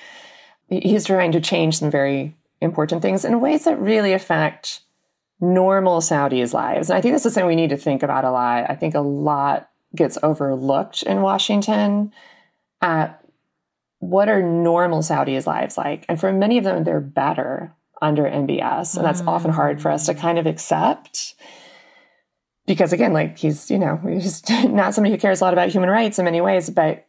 Speaker 1: to change some very important things in ways that really affect normal Saudis' lives. And I think this is something we need to think about a lot. I think a lot gets overlooked in Washington at what are normal Saudis' lives like. And for many of them, they're better under MBS. And that's often hard for us to kind of accept. Because again, like he's not somebody who cares a lot about human rights in many ways, but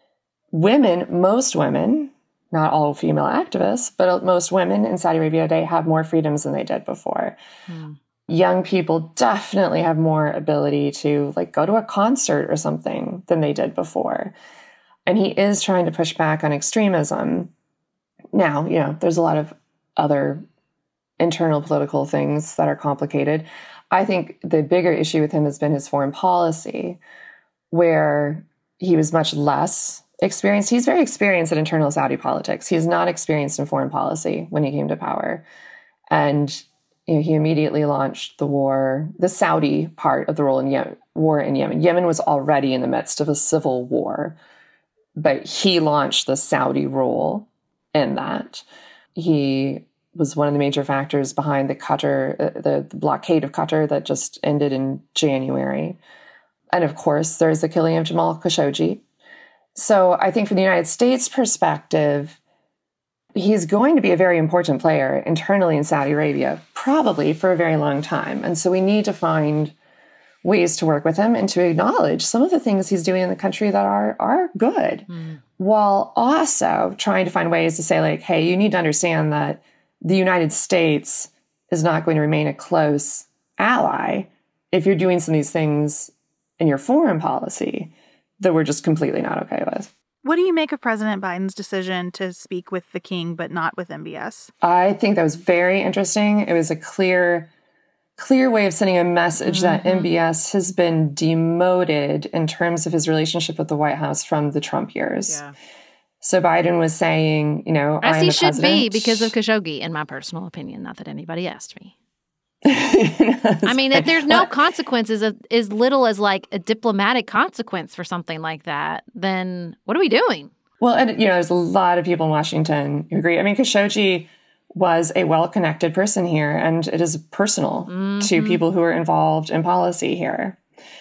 Speaker 1: most women, not all female activists, but most women in Saudi Arabia today have more freedoms than they did before. Young people definitely have more ability to go to a concert or something than they did before. And he is trying to push back on extremism. Now, there's a lot of other internal political things that are complicated. I think the bigger issue with him has been his foreign policy, where he was much less experienced. He's very experienced in internal Saudi politics. He's not experienced in foreign policy when he came to power. And he immediately launched the Saudi part of the war in Yemen. Yemen was already in the midst of a civil war, but he launched the Saudi role in that. He was one of the major factors behind the blockade of Qatar that just ended in January. And of course, there's the killing of Jamal Khashoggi. So I think from the United States perspective, he's going to be a very important player internally in Saudi Arabia, probably for a very long time. And so we need to find ways to work with him and to acknowledge some of the things he's doing in the country that are good, while also trying to find ways to say, hey, you need to understand that the United States is not going to remain a close ally if you're doing some of these things in your foreign policy that we're just completely not okay with.
Speaker 3: What do you make of President Biden's decision to speak with the king but not with MBS?
Speaker 1: I think that was very interesting. It was a clear way of sending a message that MBS has been demoted in terms of his relationship with the White House from the Trump years. Yeah. So Biden was saying,
Speaker 2: as
Speaker 1: I'm
Speaker 2: he
Speaker 1: the
Speaker 2: should
Speaker 1: president.
Speaker 2: be because of Khashoggi, in my personal opinion. Not that anybody asked me. I mean, if there's no consequences of as little as like a diplomatic consequence for something like that, then what are we doing?
Speaker 1: Well, and there's a lot of people in Washington who agree. I mean, Khashoggi was a well-connected person here, and it is personal to people who are involved in policy here.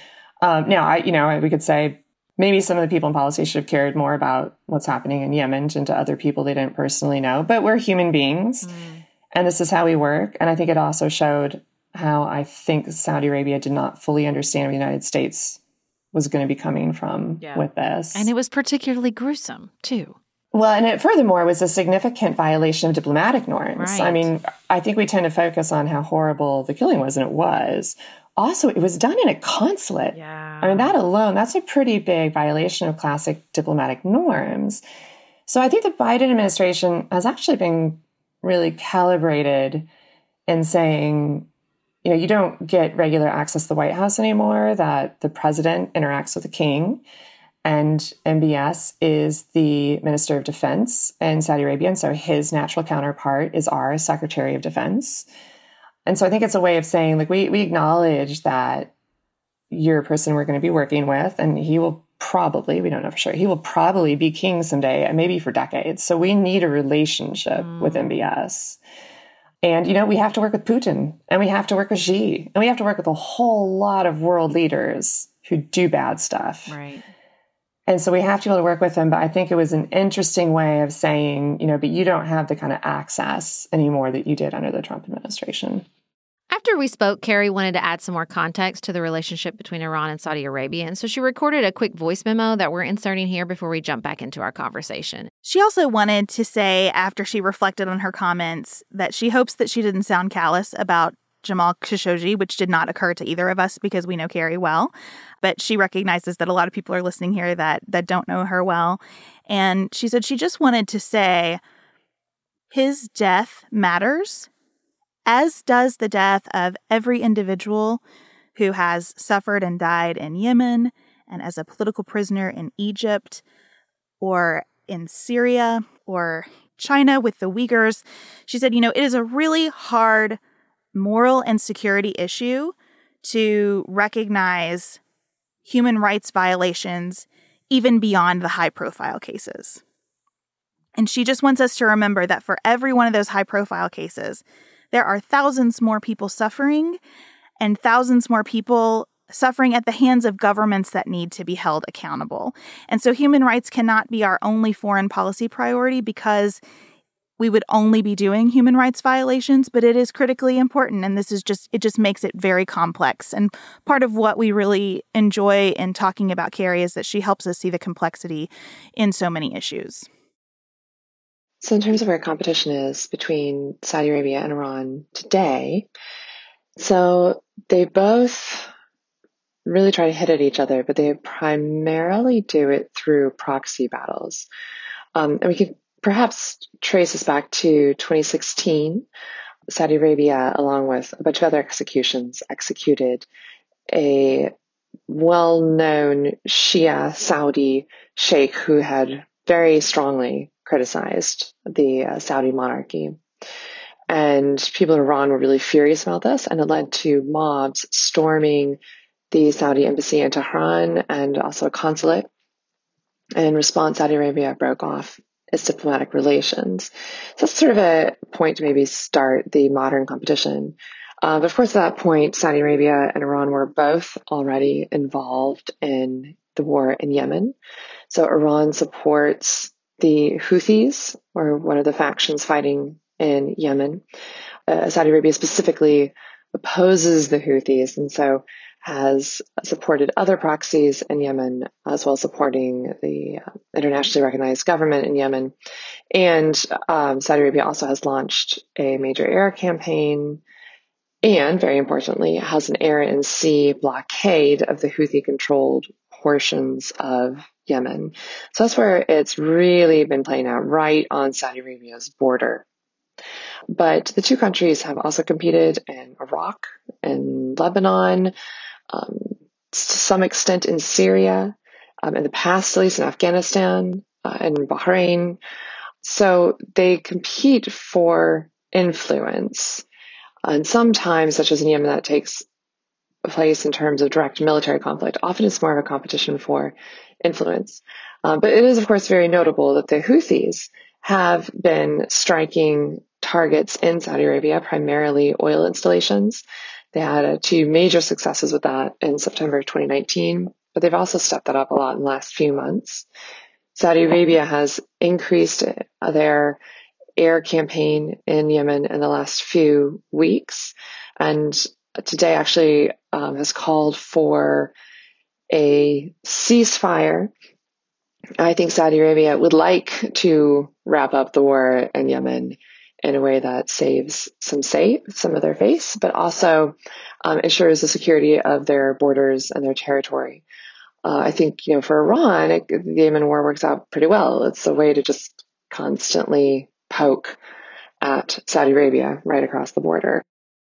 Speaker 1: Now, we could say maybe some of the people in policy should have cared more about what's happening in Yemen and to other people they didn't personally know. But we're human beings, and this is how we work. And I think it also showed how I think Saudi Arabia did not fully understand where the United States was going to be coming from with this.
Speaker 2: And it was particularly gruesome, too.
Speaker 1: Well, and it furthermore was a significant violation of diplomatic norms.
Speaker 2: Right.
Speaker 1: I mean, I think we tend to focus on how horrible the killing was, and it was. Also, it was done in a consulate.
Speaker 2: Yeah.
Speaker 1: I mean, that alone, that's a pretty big violation of classic diplomatic norms. So I think the Biden administration has actually been really calibrated in saying, you don't get regular access to the White House anymore, that the president interacts with the king. And MBS is the Minister of Defense in Saudi Arabia. And so his natural counterpart is our Secretary of Defense. And so I think it's a way of saying, like, we acknowledge that you're a person we're going to be working with, and he will probably, we don't know for sure, he will probably be king someday, and maybe for decades. So we need a relationship with MBS. And, we have to work with Putin, and we have to work with Xi, and we have to work with a whole lot of world leaders who do bad stuff.
Speaker 2: Right.
Speaker 1: And so we have to be able to work with them. But I think it was an interesting way of saying, but you don't have the kind of access anymore that you did under the Trump administration.
Speaker 2: After we spoke, Carrie wanted to add some more context to the relationship between Iran and Saudi Arabia. And so she recorded a quick voice memo that we're inserting here before we jump back into our conversation.
Speaker 3: She also wanted to say, after she reflected on her comments, that she hopes that she didn't sound callous about Jamal Khashoggi, which did not occur to either of us because we know Carrie well. But she recognizes that a lot of people are listening here that don't know her well. And she said she just wanted to say his death matters, as does the death of every individual who has suffered and died in Yemen and as a political prisoner in Egypt or in Syria or China with the Uyghurs. She said, it is a really hard moral and security issue to recognize human rights violations even beyond the high-profile cases. And she just wants us to remember that for every one of those high-profile cases, there are thousands more people suffering and thousands more people suffering at the hands of governments that need to be held accountable. And so human rights cannot be our only foreign policy priority because we would only be doing human rights violations, but it is critically important. And it just makes it very complex. And part of what we really enjoy in talking about Carrie is that she helps us see the complexity in so many issues.
Speaker 9: So in terms of where competition is between Saudi Arabia and Iran today, so they both really try to hit at each other, but they primarily do it through proxy battles. And we could perhaps trace this back to 2016. Saudi Arabia, along with a bunch of other executions, executed a well-known Shia Saudi sheikh who had very strongly criticized the Saudi monarchy. And people in Iran were really furious about this, and it led to mobs storming the Saudi embassy in Tehran and also a consulate. In response, Saudi Arabia broke off its diplomatic relations. So that's sort of a point to maybe start the modern competition. But of course, at that point, Saudi Arabia and Iran were both already involved in the war in Yemen. So Iran supports the Houthis, or one of the factions fighting in Yemen. Saudi Arabia specifically opposes the Houthis, and so has supported other proxies in Yemen, as well as supporting the internationally recognized government in Yemen. And Saudi Arabia also has launched a major air campaign and, very importantly, has an air and sea blockade of the Houthi-controlled portions of Yemen. So that's where it's really been playing out, right on Saudi Arabia's border. But the two countries have also competed in Iraq and Lebanon, to some extent in Syria, in the past, at least in Afghanistan, and Bahrain. So they compete for influence. And sometimes, such as in Yemen, that takes place in terms of direct military conflict. Often it's more of a competition for influence. But it is, of course, very notable that the Houthis have been striking targets in Saudi Arabia, primarily oil installations. They had 2 major successes with that in September 2019, but they've also stepped that up a lot in the last few months. Saudi Arabia has increased their air campaign in Yemen in the last few weeks, and today actually has called for a ceasefire. I think Saudi Arabia would like to wrap up the war in Yemen in a way that saves some of their face, but also ensures the security of their borders and their territory. I think, for Iran, the Yemen war works out pretty well. It's a way to just constantly poke at Saudi Arabia right across the border.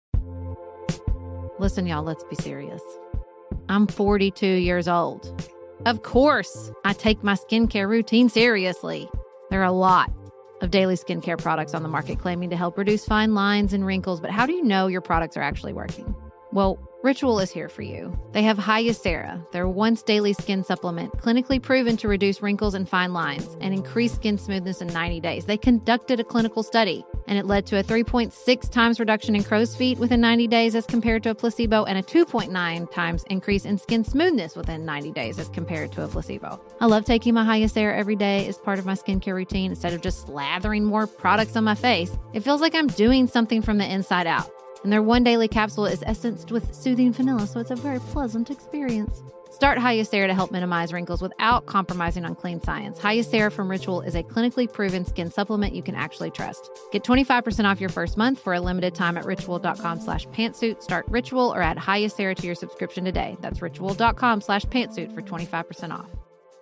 Speaker 2: Listen, y'all, let's be serious. I'm 42 years old. Of course, I take my skincare routine seriously. There are a lot of daily skincare products on the market claiming to help reduce fine lines and wrinkles, but how do you know your products are actually working? Well, Ritual is here for you. They have Hyacera, their once daily skin supplement, clinically proven to reduce wrinkles and fine lines and increase skin smoothness in 90 days. They conducted a clinical study, and it led to a 3.6 times reduction in crow's feet within 90 days as compared to a placebo, and a 2.9 times increase in skin smoothness within 90 days as compared to a placebo. I love taking my Hyacera every day as part of my skincare routine instead of just slathering more products on my face. It feels like I'm doing something from the inside out. And their one daily capsule is essenced with soothing vanilla, so it's a very pleasant experience. Start Hyacera to help minimize wrinkles without compromising on clean science. Hyacera from Ritual is a clinically proven skin supplement you can actually trust. Get 25% off your first month for a limited time at ritual.com/pantsuit. Start Ritual or add Hyacera to your subscription today. That's ritual.com/pantsuit for 25% off.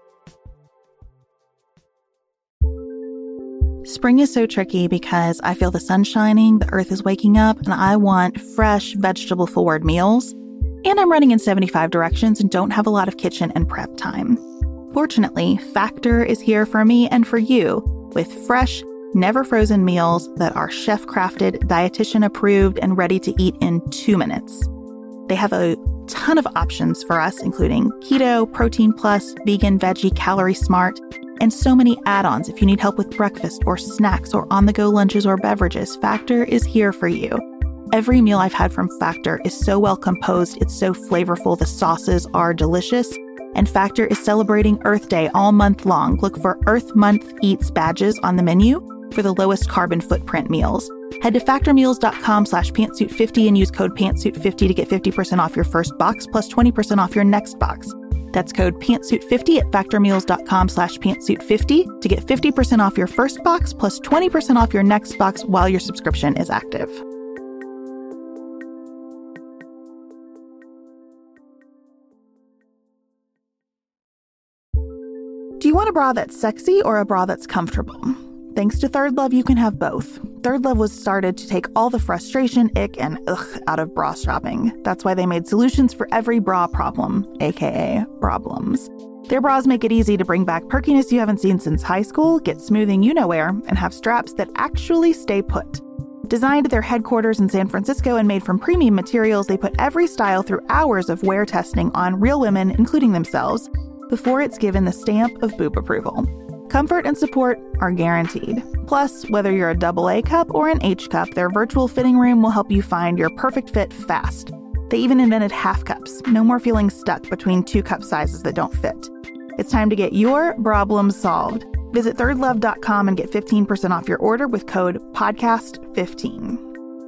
Speaker 3: Spring is so tricky because I feel the sun shining, the earth is waking up, and I want fresh, vegetable-forward meals. And I'm running in 75 directions and don't have a lot of kitchen and prep time. Fortunately, Factor is here for me and for you with fresh, never-frozen meals that are chef-crafted, dietitian-approved, and ready to eat in 2 minutes. They have a ton of options for us, including keto, protein plus, vegan, veggie, calorie smart, and so many add-ons if you need help with breakfast or snacks or on-the-go lunches or beverages. Factor is here for you. Every meal I've had from Factor is so well composed, it's so flavorful, the sauces are delicious, and Factor is celebrating Earth Day all month long. Look for Earth Month Eats badges on the menu for the lowest carbon footprint meals. Head to factormeals.com/pantsuit50 and use code pantsuit50 to get 50% off your first box plus 20% off your next box. That's code pantsuit50 at factormeals.com/pantsuit50 to get 50% off your first box plus 20% off your next box while your subscription is active. Do you want a bra that's sexy or a bra that's comfortable? Thanks to Third Love, you can have both. Third Love was started to take all the frustration, ick, and ugh out of bra shopping. That's why they made solutions for every bra problem, aka problems. Their bras make it easy to bring back perkiness you haven't seen since high school, get smoothing you-know-where, and have straps that actually stay put. Designed at their headquarters in San Francisco and made from premium materials, they put every style through hours of wear testing on real women, including themselves, before it's given the stamp of boob approval. Comfort and support are guaranteed. Plus, whether you're a AA cup or an H cup, their virtual fitting room will help you find your perfect fit fast. They even invented half cups. No more feeling stuck between 2 cup sizes that don't fit. It's time to get your problem solved. Visit thirdlove.com and get 15% off your order with code podcast15.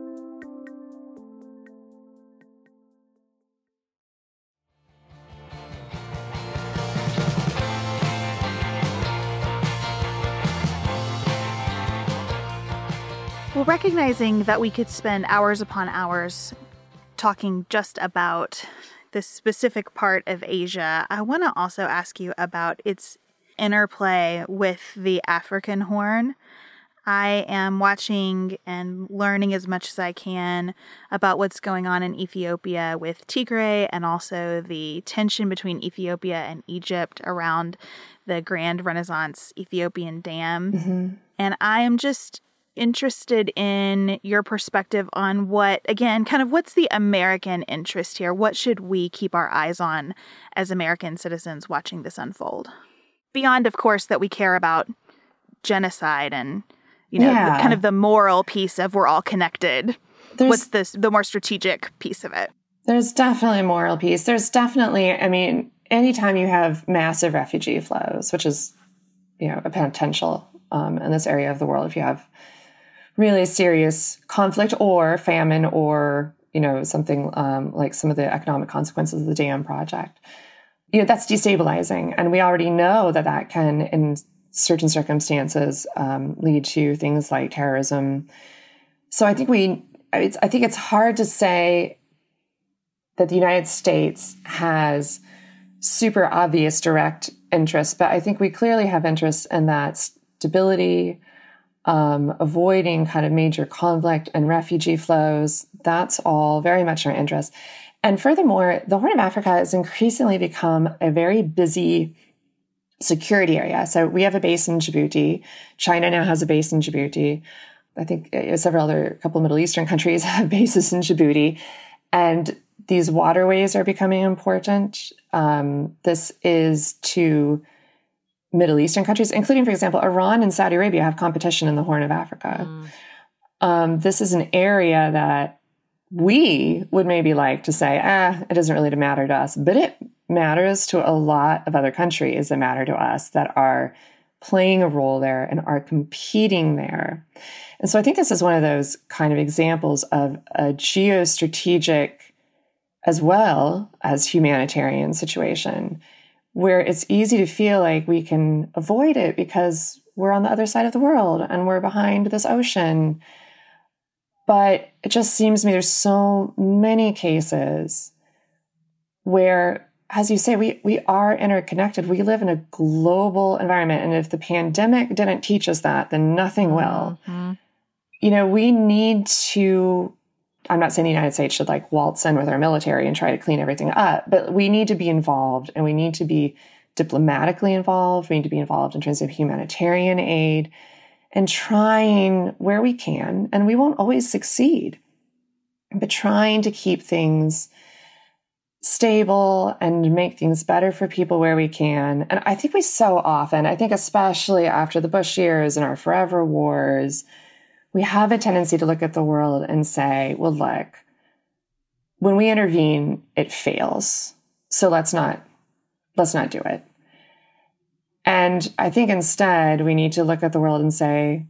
Speaker 3: Well, recognizing that we could spend hours upon hours talking just about this specific part of Asia, I want to also ask you about its interplay with the African Horn. I am watching and learning as much as I can about what's going on in Ethiopia with Tigray and also the tension between Ethiopia and Egypt around the Grand Renaissance Ethiopian Dam.
Speaker 1: Mm-hmm.
Speaker 3: And I am just interested in your perspective on what, again, kind of what's the American interest here? What should we keep our eyes on as American citizens watching this unfold? Beyond, of course, that we care about genocide and kind of the moral piece of we're all connected. What's the more strategic piece of it?
Speaker 1: There's definitely a moral piece. There's definitely, anytime you have massive refugee flows, which is, a potential in this area of the world, if you have really serious conflict or famine or, something like some of the economic consequences of the dam project, that's destabilizing. And we already know that can, in certain circumstances, lead to things like terrorism. So I think it's hard to say that the United States has super obvious direct interests, but I think we clearly have interests in that stability, avoiding kind of major conflict and refugee flows. That's all very much our interest. And furthermore, the Horn of Africa has increasingly become a very busy security area. So we have a base in Djibouti. China now has a base in Djibouti. I think a couple of Middle Eastern countries have bases in Djibouti. And these waterways are becoming important. This is to Middle Eastern countries, including, for example, Iran and Saudi Arabia have competition in the Horn of Africa. This is an area that we would maybe like to say, it doesn't really matter to us, but it matters to a lot of other countries that matter to us that are playing a role there and are competing there. And so I think this is one of those kind of examples of a geostrategic as well as humanitarian situation where it's easy to feel like we can avoid it because we're on the other side of the world and we're behind this ocean. But it just seems to me there's so many cases where, as you say, we are interconnected. We live in a global environment. And if the pandemic didn't teach us that, then nothing will. Mm-hmm. We need to, I'm not saying the United States should waltz in with our military and try to clean everything up, but we need to be involved and we need to be diplomatically involved. We need to be involved in terms of humanitarian aid and trying where we can. And we won't always succeed, but trying to keep things stable and make things better for people where we can. And I think we so often, especially after the Bush years and our forever wars, we have a tendency to look at the world and say, well, look, when we intervene, it fails. So let's not do it. And I think instead we need to look at the world and say,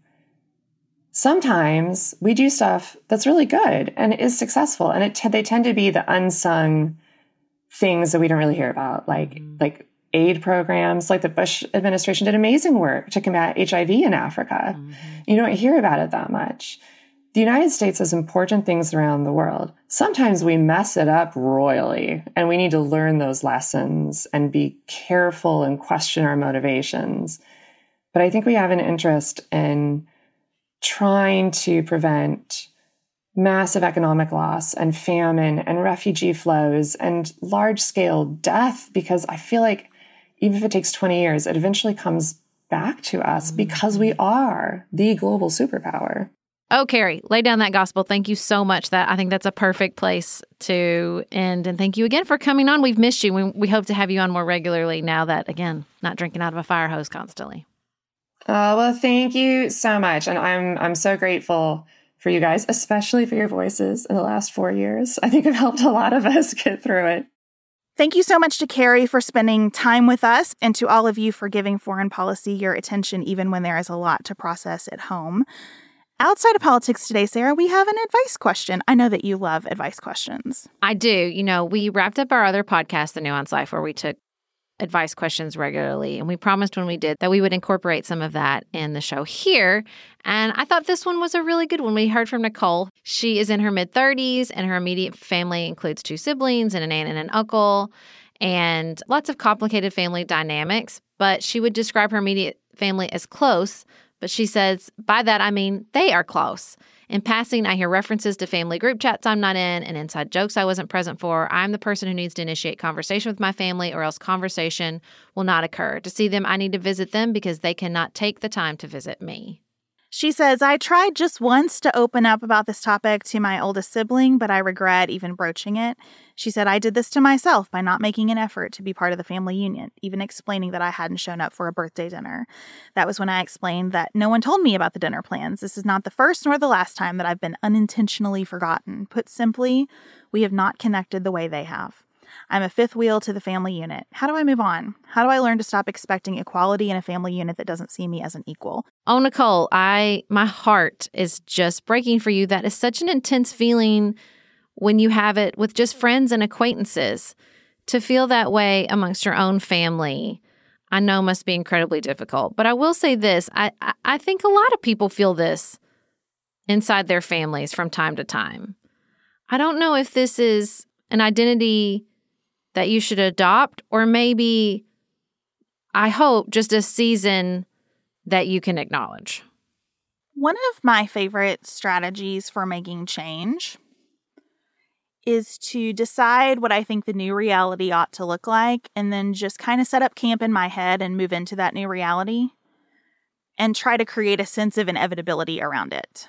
Speaker 1: sometimes we do stuff that's really good and is successful. And they tend to be the unsung things that we don't really hear about, like aid programs, like the Bush administration did amazing work to combat HIV in Africa. Mm-hmm. You don't hear about it that much. The United States has important things around the world. Sometimes we mess it up royally, and we need to learn those lessons and be careful and question our motivations. But I think we have an interest in trying to prevent massive economic loss and famine and refugee flows and large-scale death, because I feel like even if it takes 20 years, it eventually comes back to us because we are the global superpower.
Speaker 2: Oh, Carrie, lay down that gospel. Thank you so much. I think that's a perfect place to end. And thank you again for coming on. We've missed you. We hope to have you on more regularly now that, again, not drinking out of a fire hose constantly.
Speaker 1: Oh, well, thank you so much. And I'm so grateful for you guys, especially for your voices in the last 4 years. I think it helped a lot of us get through it.
Speaker 3: Thank you so much to Carrie for spending time with us, and to all of you for giving foreign policy your attention even when there is a lot to process at home. Outside of politics today, Sarah, we have an advice question. I know that you love advice questions.
Speaker 2: I do. We wrapped up our other podcast, The Nuanced Life, where we took advice questions regularly. And we promised when we did that we would incorporate some of that in the show here. And I thought this one was a really good one. We heard from Nicole. She is in her mid-30s, and her immediate family includes 2 siblings and an aunt and an uncle, and lots of complicated family dynamics. But she would describe her immediate family as close, But she says, by that I mean they are close. In passing, I hear references to family group chats I'm not in and inside jokes I wasn't present for. I'm the person who needs to initiate conversation with my family or else conversation will not occur. To see them, I need to visit them because they cannot take the time to visit me.
Speaker 3: She says, I tried just once to open up about this topic to my oldest sibling, but I regret even broaching it. She said, I did this to myself by not making an effort to be part of the family union, even explaining that I hadn't shown up for a birthday dinner. That was when I explained that no one told me about the dinner plans. This is not the first nor the last time that I've been unintentionally forgotten. Put simply, we have not connected the way they have. I'm a fifth wheel to the family unit. How do I move on? How do I learn to stop expecting equality in a family unit that doesn't see me as an equal?
Speaker 2: Oh, Nicole, my heart is just breaking for you. That is such an intense feeling when you have it with just friends and acquaintances. To feel that way amongst your own family, I know must be incredibly difficult. But I will say this, I think a lot of people feel this inside their families from time to time. I don't know if this is an identity that you should adopt, or maybe, I hope, just a season that you can acknowledge.
Speaker 3: One of my favorite strategies for making change is to decide what I think the new reality ought to look like, and then just kind of set up camp in my head and move into that new reality and try to create a sense of inevitability around it.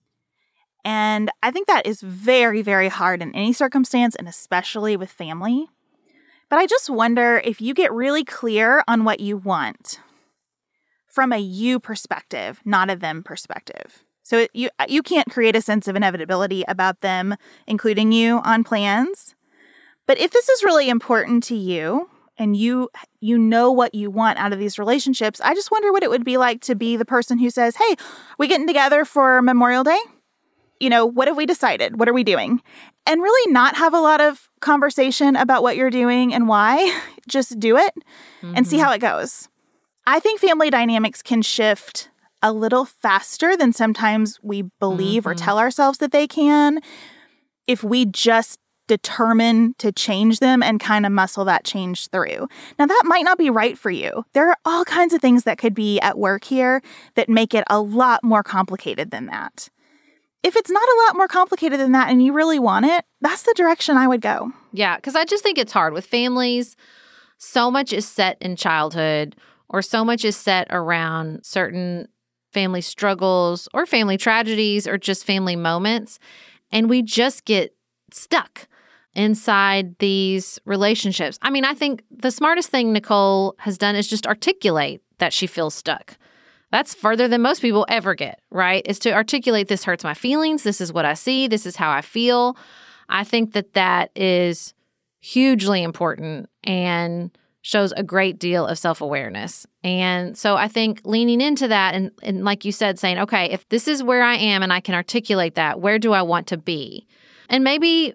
Speaker 3: And I think that is very, very hard in any circumstance, and especially with family. But I just wonder if you get really clear on what you want from a you perspective, not a them perspective. So you can't create a sense of inevitability about them including you on plans. But if this is really important to you and you know what you want out of these relationships, I just wonder what it would be like to be the person who says, hey, we getting together for Memorial Day? You know, what have we decided? What are we doing? And really not have a lot of conversation about what you're doing and why. Just do it and see how it goes. I think family dynamics can shift a little faster than sometimes we believe or tell ourselves that they can if we just determine to change them and kind of muscle that change through. Now, that might not be right for you. There are all kinds of things that could be at work here that make it a lot more complicated than that. If it's not a lot more complicated than that and you really want it, that's the direction I would go.
Speaker 2: Yeah, because I just think it's hard. With families, so much is set in childhood, or so much is set around certain family struggles or family tragedies or just family moments. And we just get stuck inside these relationships. I mean, I think the smartest thing Nicole has done is just articulate that she feels stuck. That's further than most people ever get, right? Is to articulate, this hurts my feelings. This is what I see. This is how I feel. I think that is hugely important and shows a great deal of self-awareness. And so I think leaning into that and like you said, saying, okay, if this is where I am and I can articulate that, where do I want to be? And maybe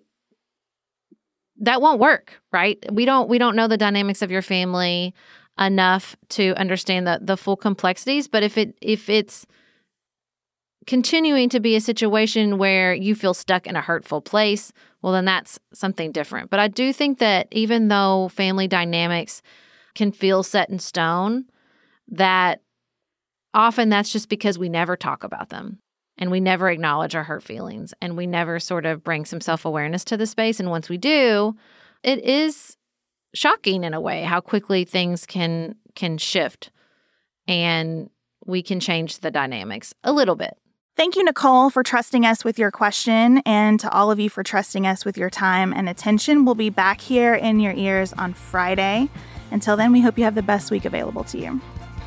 Speaker 2: that won't work, right? We don't know the dynamics of your family enough to understand the full complexities. But if it's continuing to be a situation where you feel stuck in a hurtful place, well, then that's something different. But I do think that even though family dynamics can feel set in stone, that often that's just because we never talk about them and we never acknowledge our hurt feelings and we never sort of bring some self-awareness to the space. And once we do, it is shocking in a way how quickly things can shift and we can change the dynamics a little bit.
Speaker 3: Thank you, Nicole, for trusting us with your question, and to all of you for trusting us with your time and attention. We'll be back here in your ears on Friday. Until then, we hope you have the best week available to you.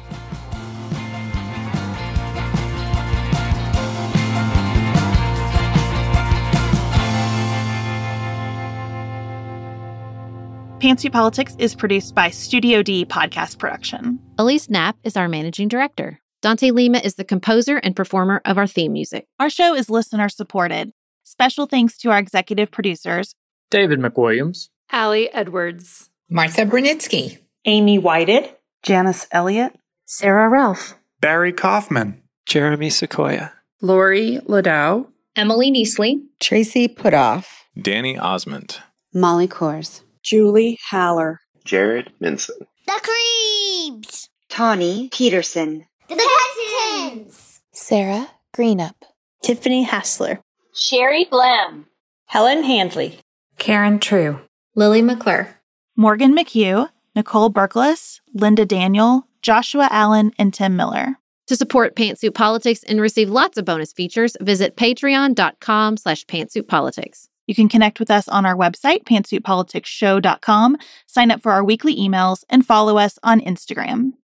Speaker 3: Pantsuit Politics is produced by Studio D Podcast Production.
Speaker 2: Elise Knapp is our managing director. Dante Lima is the composer and performer of our theme music.
Speaker 3: Our show is listener-supported. Special thanks to our executive producers,
Speaker 10: David McWilliams,
Speaker 11: Allie Edwards,
Speaker 12: Martha Brunitsky,
Speaker 13: Amy Whited,
Speaker 14: Janice Elliott,
Speaker 15: Sarah Ralph,
Speaker 16: Barry Kaufman,
Speaker 17: Jeremy Sequoia,
Speaker 18: Lori Ladow,
Speaker 19: Emily Neasley,
Speaker 20: Tracy Putoff,
Speaker 21: Danny Osmond,
Speaker 22: Molly Kors,
Speaker 23: Julie Haller,
Speaker 24: Jared Minson,
Speaker 25: The Creeps,
Speaker 26: Tawny Peterson,
Speaker 10: The Pettons!
Speaker 11: Sarah Greenup.
Speaker 12: Tiffany Hassler.
Speaker 13: Sherry Blam.
Speaker 14: Helen Handley.
Speaker 15: Karen True.
Speaker 16: Lily McClure.
Speaker 3: Morgan McHugh, Nicole Berkles, Linda Daniel, Joshua Allen, and Tim Miller.
Speaker 2: To support Pantsuit Politics and receive lots of bonus features, visit patreon.com/pantsuitpolitics.
Speaker 3: You can connect with us on our website, pantsuitpoliticsshow.com, sign up for our weekly emails, and follow us on Instagram.